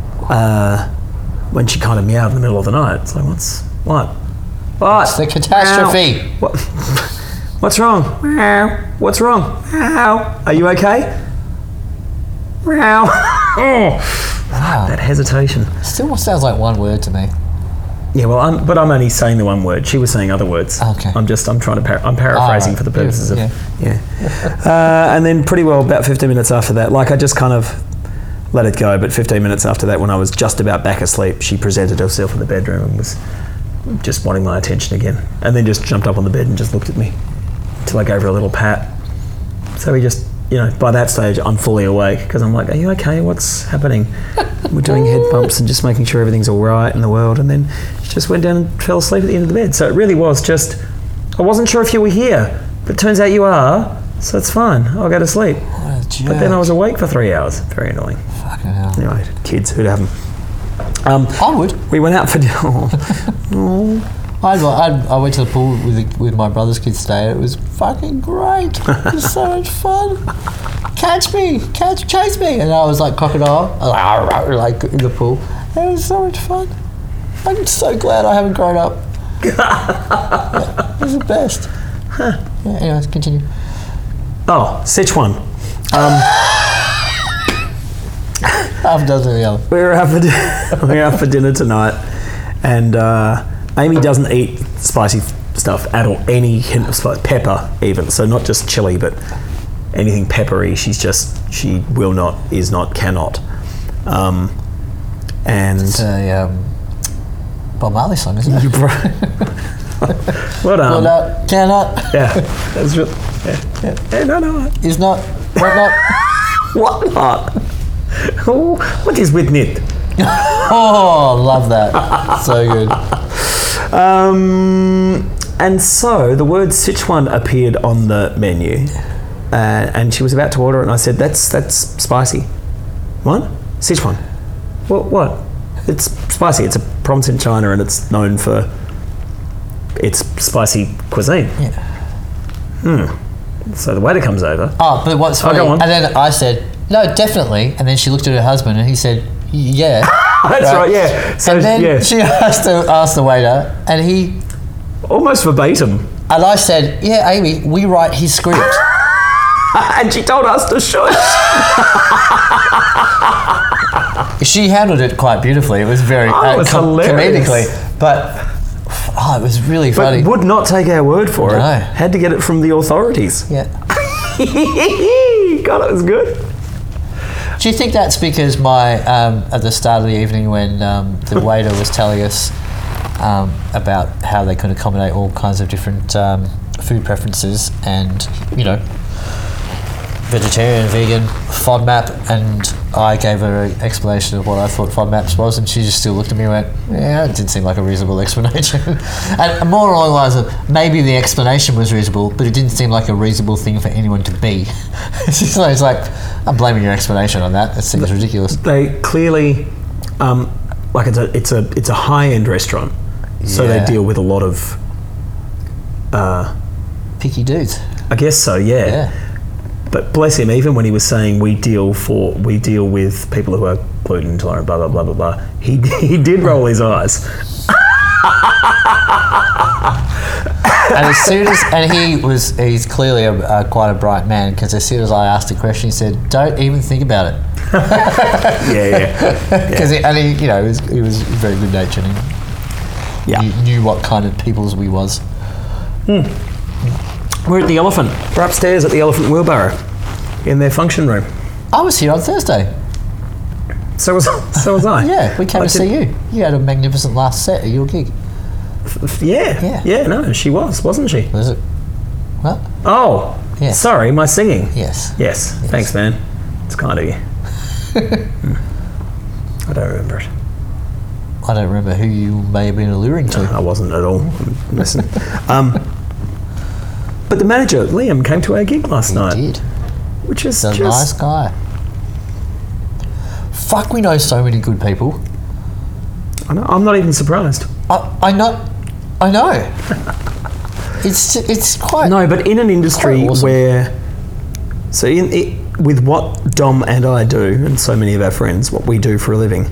when she kind of meowed in the middle of the night, it's like, what? It's the catastrophe. Meow. What? What's wrong? Meow. What's wrong? Meow. Are you okay? Meow. Oh, Wow. that hesitation. Still sounds like one word to me. Yeah, well, I'm only saying the one word. She was saying other words. Okay. I'm trying to I'm paraphrasing right. for the purposes of Yeah. And then pretty well about 15 minutes after that, like I just kind of let it go. But 15 minutes after that, when I was just about back asleep, she presented herself in the bedroom and was just wanting my attention again. And then just jumped up on the bed and just looked at me until I gave her a little pat. So we just, by that stage, I'm fully awake because I'm like, are you okay? What's happening? We're doing head bumps and just making sure everything's all right in the world. And then she just went down and fell asleep at the end of the bed. So it really was just, I wasn't sure if you were here, but it turns out you are. So it's fine. I'll go to sleep. What a jerk. But then I was awake for 3 hours. Very annoying. Fucking hell. Anyway, kids, who'd have them? I would. We went out for dinner. Oh. I went to the pool with my brother's kids today. It was fucking great. It was so much fun. Chase me, and I was like crocodile, like in the pool. It was so much fun. I'm so glad I haven't grown up. Yeah, it was the best. Yeah, anyways, continue. Oh, Sichuan. Half a dozen of the other. We were out for dinner tonight, and Amy doesn't eat spicy stuff at all. Any hint of spice, pepper even. So not just chili, but anything peppery. She will not, is not, cannot. And It's a Bob Marley song, isn't it? you well done. Will not, cannot, Yeah, that's real. Yeah, no. is not, what not. What not? Oh, what is with knit? Oh, love that. So good. And so the word Sichuan appeared on the menu, and she was about to order it, and I said, "That's spicy." What? Sichuan? What? It's spicy. It's a province in China, and it's known for its spicy cuisine. Yeah. So the waiter comes over. Oh, but what's funny, go on. and then I said, No, definitely. And then she looked at her husband and he said, yeah. That's right, yeah. So, and then yeah. she asked the waiter, and he... Almost verbatim. And I said, yeah, Amy, we write his script. And she told us to shush. She handled it quite beautifully. It was very it was hilarious. comedically. But, it was really funny. But would not take our word for it. No. Had to get it from the authorities. Yeah. God, it was good. Do you think that's because at the start of the evening when the waiter was telling us about how they could accommodate all kinds of different food preferences and, vegetarian, vegan, FODMAP, and I gave her an explanation of what I thought FODMAPs was, and she just still looked at me and went, yeah, it didn't seem like a reasonable explanation. And more along the lines of, maybe the explanation was reasonable, but it didn't seem like a reasonable thing for anyone to be. It's like, I'm blaming your explanation on that. It seems ridiculous. They clearly, it's a high-end restaurant, so they deal with a lot of... picky dudes. I guess so, yeah. But bless him, even when he was saying we deal with people who are gluten intolerant, blah blah blah blah blah, he did roll his eyes. And he's clearly quite a bright man, because as soon as I asked a question, he said, "Don't even think about it." Yeah. Because he was very good natured and he knew what kind of peoples we was. We're at the Elephant. We're upstairs at the Elephant Wheelbarrow in their function room. I was here on Thursday. So was I. Yeah, we came to see you. You had a magnificent last set at your gig. Yeah, no, she wasn't she? Was it? What? Oh, yeah. Sorry, my singing. Yes. Thanks, man. It's kind of you. I don't remember it. I don't remember who you may have been alluring to. I wasn't at all. Listen. But the manager, Liam, came to our gig last night. He did. Which is He's a nice guy. Fuck, we know so many good people. I know, I'm not even surprised. I know. It's quite... No, but in an industry awesome. where... So with what Dom and I do, and so many of our friends, what we do for a living,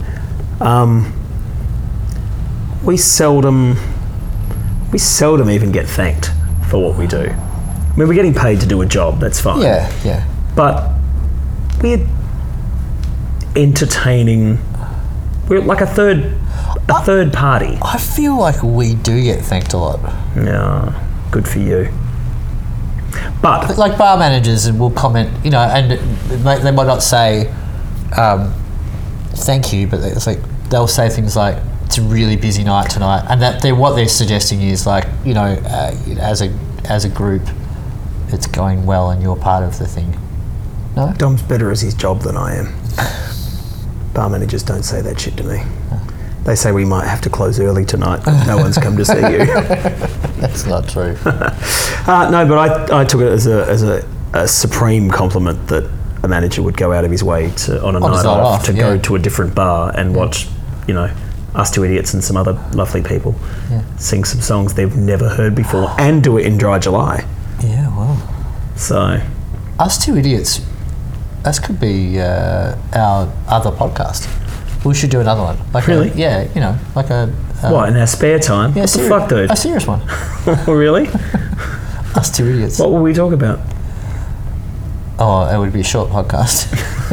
we seldom even get thanked for what we do. I mean, we're getting paid to do a job, that's fine. Yeah. But we're entertaining. We're like a third party. I feel like we do get thanked a lot. Yeah, good for you. But like bar managers will comment, and they might not say thank you, but it's like they'll say things like, it's a really busy night tonight, and that what they're suggesting is like, as a group, it's going well and you're part of the thing. No? Dom's better at his job than I am. Bar managers don't say that shit to me. They say we might have to close early tonight. No one's come to see you. That's not true. No, but I took it as a supreme compliment that a manager would go out of his way on a night off to go to a different bar and watch, us two idiots and some other lovely people sing some songs they've never heard before and do it in Dry July. Yeah, well. So, Us Two Idiots, that could be our other podcast. We should do another one. Really? Like a... what, in our spare time? Yeah, what the fuck, dude? A serious one. Really? Us Two Idiots. What will we talk about? Oh, it would be a short podcast.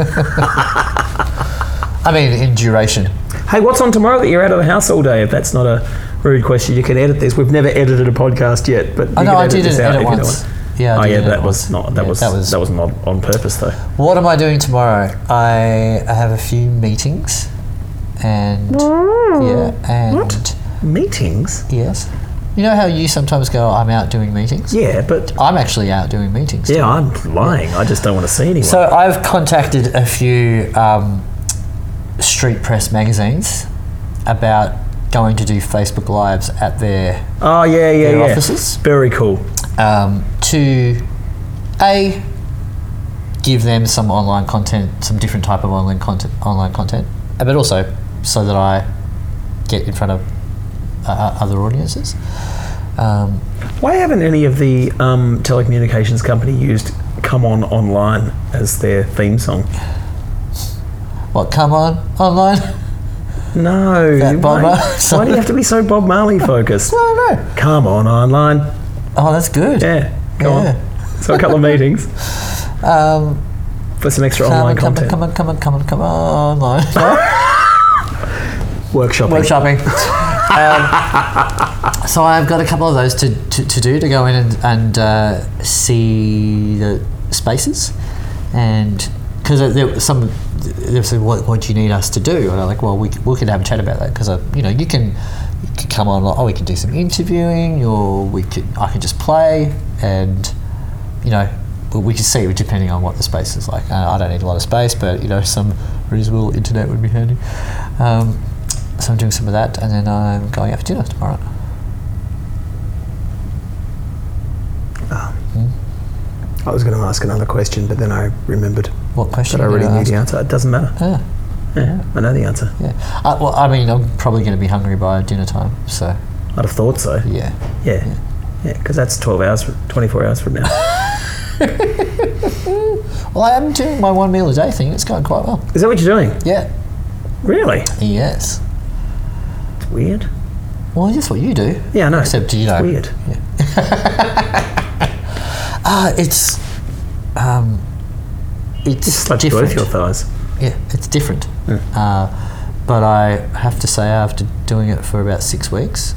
I mean, in duration. Hey, what's on tomorrow that you're out of the house all day? If that's not a rude question, you can edit this. We've never edited a podcast yet, but I did edit once. Yeah, I did. That wasn't on purpose though. What am I doing tomorrow? I have a few meetings, and What? Meetings? Yes. You know how you sometimes go, I'm out doing meetings? Yeah, but I'm actually out doing meetings. Yeah, I'm lying. I just don't want to see anyone. So I've contacted a few street press magazines about going to do Facebook Lives at their offices. Very cool. To give them some online content, some different type of online content, but also so that I get in front of other audiences. Why haven't any of the telecommunications company used Come On Online as their theme song. What, Come On Online? No. That Bob Marley Why do you have to be so Bob Marley focused? I don't know. Come On Online. Oh, that's good. Yeah, go on. So a couple of meetings. For some extra online content. Come on, online. Workshopping. So I've got a couple of those to do, to go in and see the spaces, and because they said, what do you need us to do? And I'm like, well, we could have a chat about that, because you can come on, or we can do some interviewing, or I can just play, and we can see depending on what the space is like. I don't need a lot of space, but some reasonable internet would be handy. So I'm doing some of that, and then I'm going out for dinner tomorrow. I was going to ask another question, but then I remembered What question? that I already knew the answer. It doesn't matter. Yeah, I know the answer. Yeah. Well, I mean, I'm probably going to be hungry by dinner time, so. I'd have thought so. Yeah. Yeah, because that's 24 hours from now. Well, I am doing my one meal a day thing. It's going quite well. Is that what you're doing? Yeah. Really? Yes. It's weird. Well, that's what you do. Yeah, I know. Except, it's weird. It's Slapped different. both your thighs. Yeah, it's different. But I have to say, after doing it for about 6 weeks,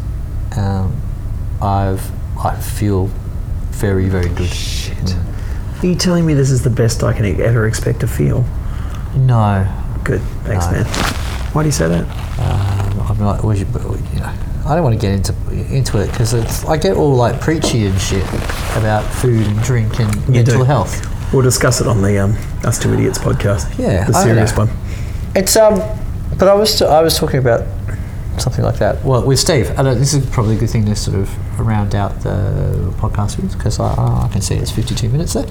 I feel very, very good. Shit. Are you telling me this is the best I can ever expect to feel? No. Good. Thanks, man. Why do you say that? I'm not. I don't want to get into it, because I get all like preachy and shit about food and drink and mental health. We'll discuss it on the Us Two Idiots podcast. Yeah, the serious one. It's but I was talking about something like that. Well, with Steve, this is probably a good thing to sort of round out the podcast with, because I can see it's 52 minutes there.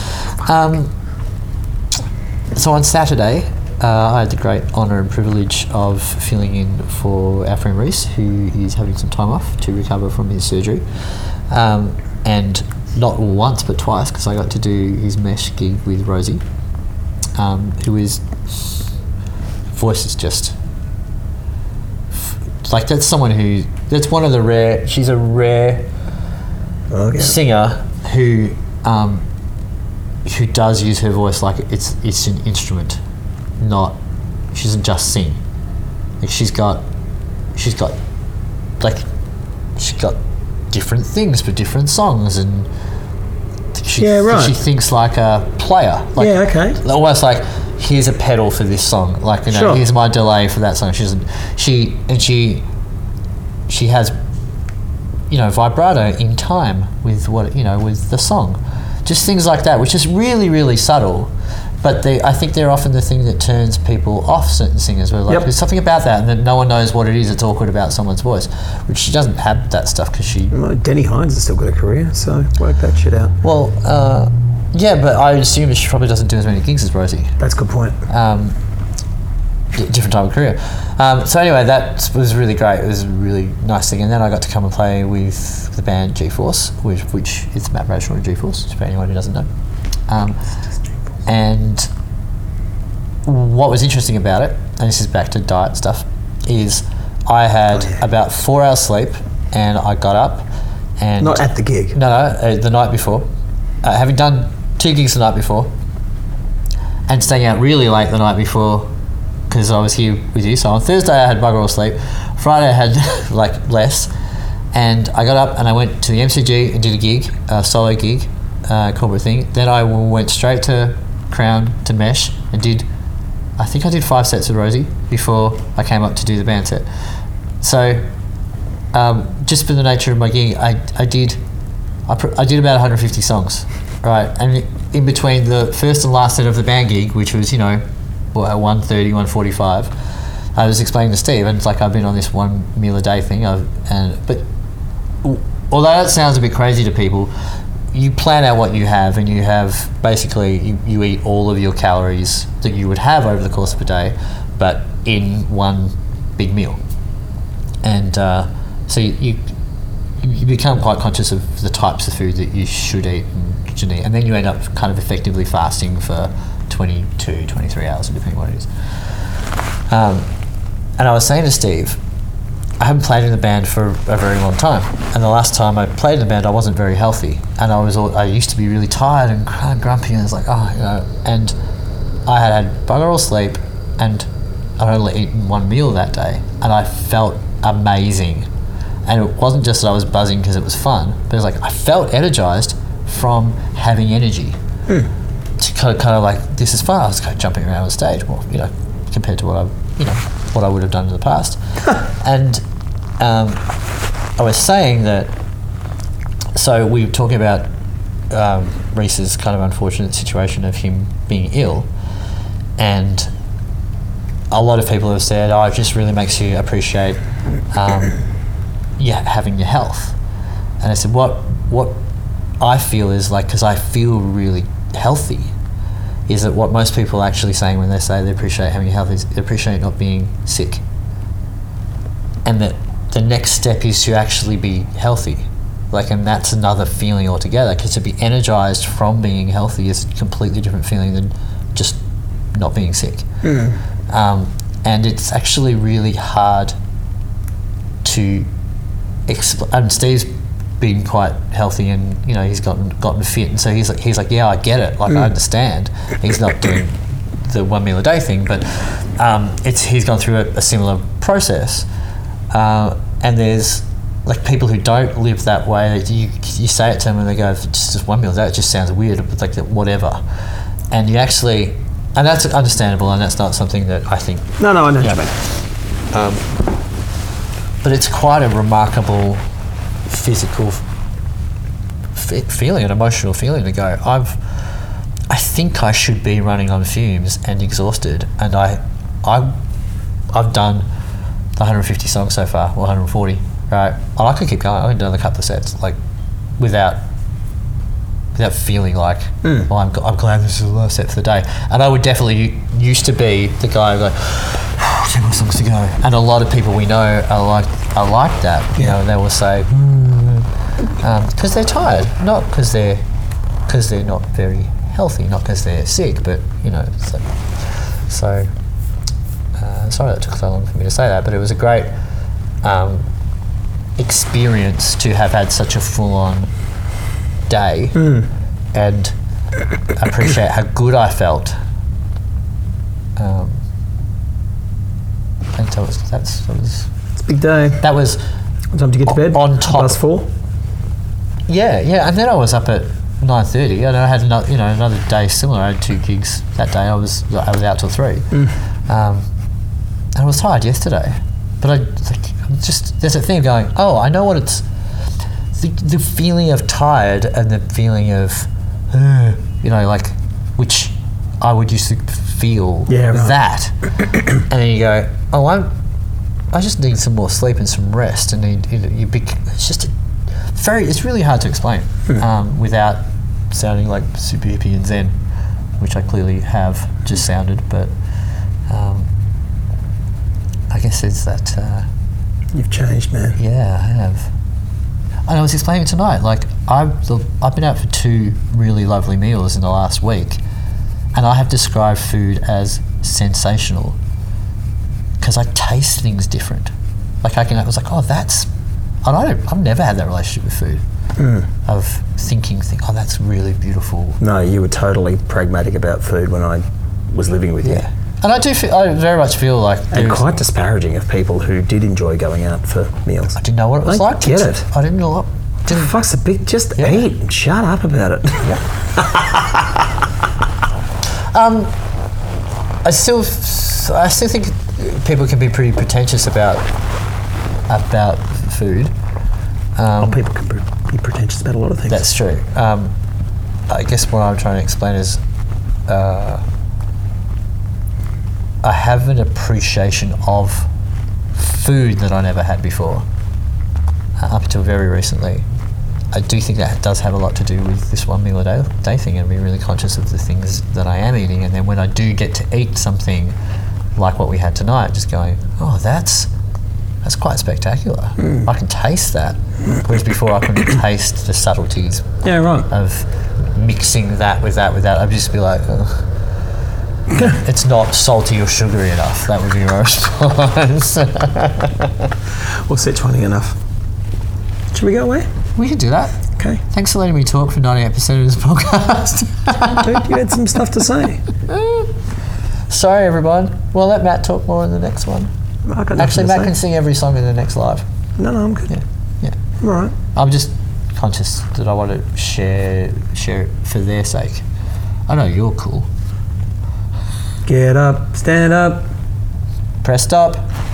So on Saturday, I had the great honour and privilege of filling in for our friend Reese, who is having some time off to recover from his surgery, and not once but twice, because I got to do his mesh gig with Rosie, who is voice is just like, that's one of the rare. She's a rare singer who does use her voice like it's an instrument. She doesn't just sing. Like she's got different things for different songs, and she thinks like a player. Like, yeah, okay. Almost like, here's a pedal for this song. Like, Sure. Here's my delay for that song. She has vibrato in time with with the song. Just things like that, which is really, really subtle. But I think they're often the thing that turns people off certain singers. Where there's something about that, and then no one knows what it is. It's awkward about someone's voice, which she doesn't have that stuff, because she. Well, Denny Hines has still got a career, so work that shit out. Well, yeah, but I assume she probably doesn't do as many gigs as Rosie. That's a good point. Different type of career. So anyway, that was really great. It was a really nice thing. And then I got to come and play with the band G-Force, which is Matt Bradshaw and G-Force, for anyone who doesn't know. And what was interesting about it, and this is back to diet stuff, is I had about 4 hours sleep, and I got up and... Not at the gig? No, the night before. Having done 2 gigs the night before, and staying out really late the night before, because I was here with you. So on Thursday I had bugger all sleep. Friday I had like less, and I got up and I went to the MCG and did a gig, a solo gig, corporate thing. Then I went straight to Crown to Mesh and I think I did 5 sets with Rosie before I came up to do the band set. So just for the nature of my gig, I did about 150 songs, right? And in between the first and last set of the band gig, which was 1:30, 1:45, I was explaining to Steve, and it's like, I've been on this one meal a day thing, but although that sounds a bit crazy to people, you plan out what you have, and you have basically you eat all of your calories that you would have over the course of a day, but in one big meal. And so you become quite conscious of the types of food that you should eat and need. And then you end up kind of effectively fasting for 22, 23 hours, depending on what it is. And I was saying to Steve, I haven't played in the band for a very long time, and the last time I played in the band, I wasn't very healthy, and I used to be really tired and grumpy, and I was like, and I had bugger all sleep, and I'd only eaten one meal that day, and I felt amazing. And it wasn't just that I was buzzing because it was fun, but it was like I felt energized from having energy. To kind of like, this is fun. I was kind of jumping around on stage, well, compared to what I would have done in the past. And I was saying that, so we were talking about Reese's kind of unfortunate situation of him being ill, and a lot of people have said, it just really makes you appreciate having your health. And I said, what I feel is like, because I feel really healthy, is that what most people are actually saying when they say they appreciate having your health is they appreciate not being sick. And that the next step is to actually be healthy. And that's another feeling altogether, because to be energized from being healthy is a completely different feeling than just not being sick. And it's actually really hard to explain. And Steve's been quite healthy, and he's gotten fit, and so he's like, yeah, I get it. I understand. He's not doing the 1 meal a day thing, but he's gone through a similar process. And there's like people who don't live that way. You say it to them and they go, just 1 meal a day, it just sounds weird, but like whatever. And you actually, and that's understandable, and that's not something that I think. No, I know what you mean. But it's quite a remarkable physical feeling, an emotional feeling to go, I think I should be running on fumes and exhausted, and I've done the 150 songs so far, or 140, right? And I could keep going. I could do another couple of sets, like without feeling like, I'm glad this is the last set for the day. And I would definitely used to be the guy who go, 10 more songs to go. And a lot of people we know are like that. They will say, because they're tired, not because they're not very healthy, not because they're sick, but so sorry that took so long for me to say that, but it was a great experience to have had such a full-on day and appreciate how good I felt. And so it's a big day. That was what time to get to bed? On top. Past 4? Yeah, and then I was up at 9:30, and I had another day similar. I had 2 gigs that day. I was out till 3. And I was tired yesterday, but there's a thing of going, I know what it's, the feeling of tired and the feeling of, which I would used to feel that. And then you go, I just need some more sleep and some rest, and it's just it's really hard to explain without sounding like super hippie and zen, which I clearly have just sounded, but I guess it's that. You've changed, man. Yeah, I have. And I was explaining tonight, I've been out for 2 really lovely meals in the last week, and I have described food as sensational because I taste things different. I was like, I've never had that relationship with food. Of thinking, that's really beautiful. No, you were totally pragmatic about food when I was living with you. And I very much feel like... And quite disparaging of people who did enjoy going out for meals. I didn't know what it was like. Get it. I didn't know what... Fuck's a big... Just eat and shut up about it. I still think people can be pretty pretentious about food. People can be pretentious about a lot of things. That's true. I guess what I'm trying to explain is I have an appreciation of food that I never had before, up until very recently. I do think that does have a lot to do with this 1 meal a day thing, and being really conscious of the things that I am eating, and then when I do get to eat something like what we had tonight, just going, that's quite spectacular. I can taste that, whereas before I couldn't taste the subtleties of mixing that with that, I'd just be like, ugh. It's not salty or sugary enough. That would be my response. Or Sichuan enough. Should we go away? We can do that. Okay. Thanks for letting me talk for 90 episodes of this podcast. Dude, you had some stuff to say. Sorry, everyone. We'll let Matt talk more in the next one. I've got nothing Actually, to Matt say. can sing every song in the next live. No, I'm good. Yeah. I'm all right. I'm just conscious that I want to share it for their sake. I know you're cool. Get up, stand up, Press stop.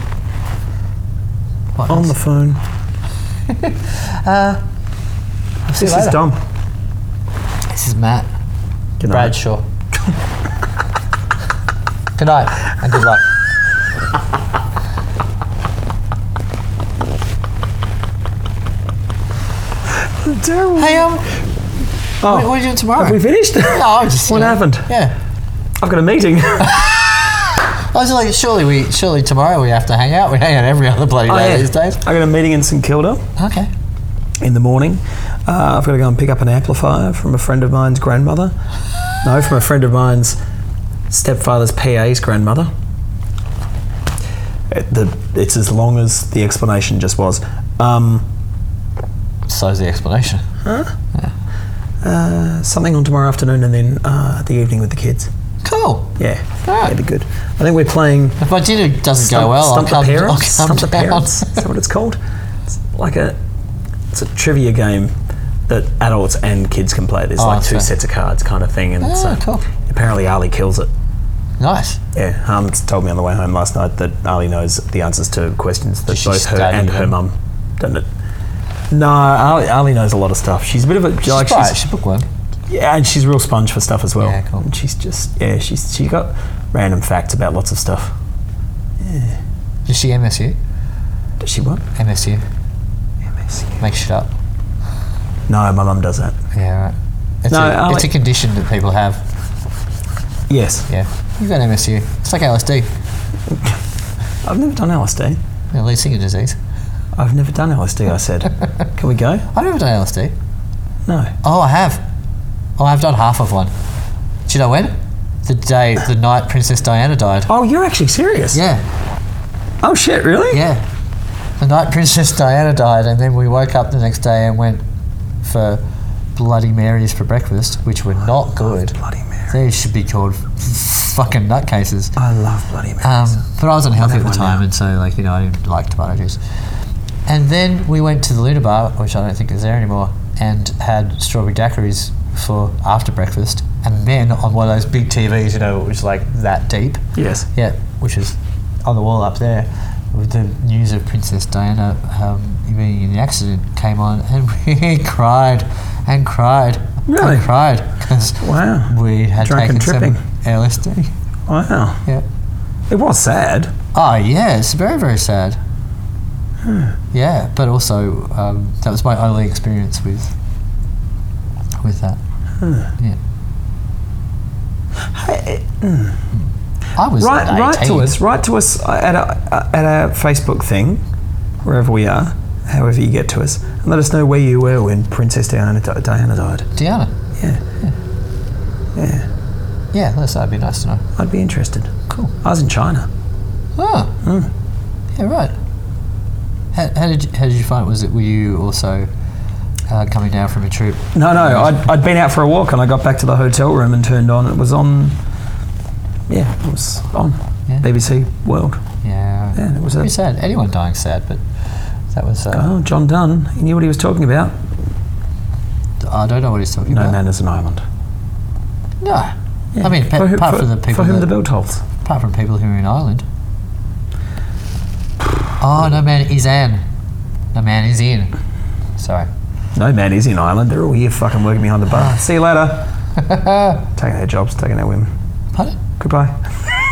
What on else? the phone. I'll see you This is later. Dom. This is Matt Good night. Bradshaw. Good night and good luck. Terrible. Hey, Oh, what are you doing tomorrow? have we finished? No, I'm just. What happened? Yeah. I've got a meeting. I was like, surely tomorrow we have to hang out. We hang out every other bloody day these days. I got a meeting in St Kilda Okay. in the morning. I've got to go and pick up an amplifier from a friend of mine's grandmother. No, from a friend of mine's stepfather's PA's grandmother. It's as long as the explanation just was. So's the explanation. Something on tomorrow afternoon and then the evening with the kids. Cool. Yeah, Alright. it'll be good. I think we're playing If my dinner doesn't go well, Stump the I'll Parents. come Stump the down. Parents. Is that what it's called? It's a trivia game that adults and kids can play. There's like two okay. sets of cards kind of thing, and it's, Cool. apparently Ali kills it. Nice. Yeah, Harm told me on the way home last night that Ali knows the answers to questions that Does she both her study and her them? mum don't. No, Ali knows a lot of stuff. She's a bit of a She's a bookworm. yeah, and she's a real sponge for stuff as well. Yeah, cool. And she's just she got random facts about lots of stuff. Does she MSU? Does she what? MSU. MSc. Make shit up. No, my mum does that. Yeah, right. It's, No, it's a condition that people have. Yes. Yeah. You've got MSU. It's like LSD. I've never done LSD. Lead singer disease. I've never done LSD, I said. Can we go? I've never done LSD. No. Oh, I have. Oh, I've done half of one. Do you know when? The night Princess Diana died. Oh, you're actually serious? Yeah. Oh, shit, really? Yeah. The night Princess Diana died, and then we woke up the next day and went for Bloody Marys for breakfast, which were not good. Bloody Mary. They should be called fucking nutcases. I love Bloody Mary. But I was unhealthy at the one time, now. and so I didn't like tomato juice. And then we went to the Luna Bar, which I don't think is there anymore, and had strawberry daiquiris for after breakfast. And then on one of those big TVs, it was like that deep. Yes. Yeah, which is on the wall up there. With the news of Princess Diana being in the accident came on, and we cried and cried Really? and cried because Wow. we had Drunk and taken tripping. some LSD. Wow. Yeah. It was sad. Oh yeah, it's very, very sad. Yeah, but also that was my only experience with that. Yeah. Hey, I was write to 18. us. Write to us at our Facebook thing, wherever we are, however you get to us, and let us know where you were when Princess Diana died. Diana. Yeah. Yeah. Yeah, that'd be nice to know. I'd be interested. Cool. I was in China. Oh. Yeah, right. How did you find it? Were you also coming down from a trip? No, I'd been out for a walk and I got back to the hotel room and turned on. It was on. Yeah, it was on. Yeah. BBC World. Yeah. Yeah, it was Pretty sad. Anyone dying sad, but that was. Oh, John Dunn. He knew what he was talking about. I don't know what he's talking No about. man is an island. No. Yeah. I mean, apart from the people for whom the bell tolls. apart from people who are in Ireland. Oh, no man is in. No man is in. Sorry. No man is in Ireland. They're all here fucking working behind the bar. See you later. Taking their jobs, taking their women. Pardon? Goodbye.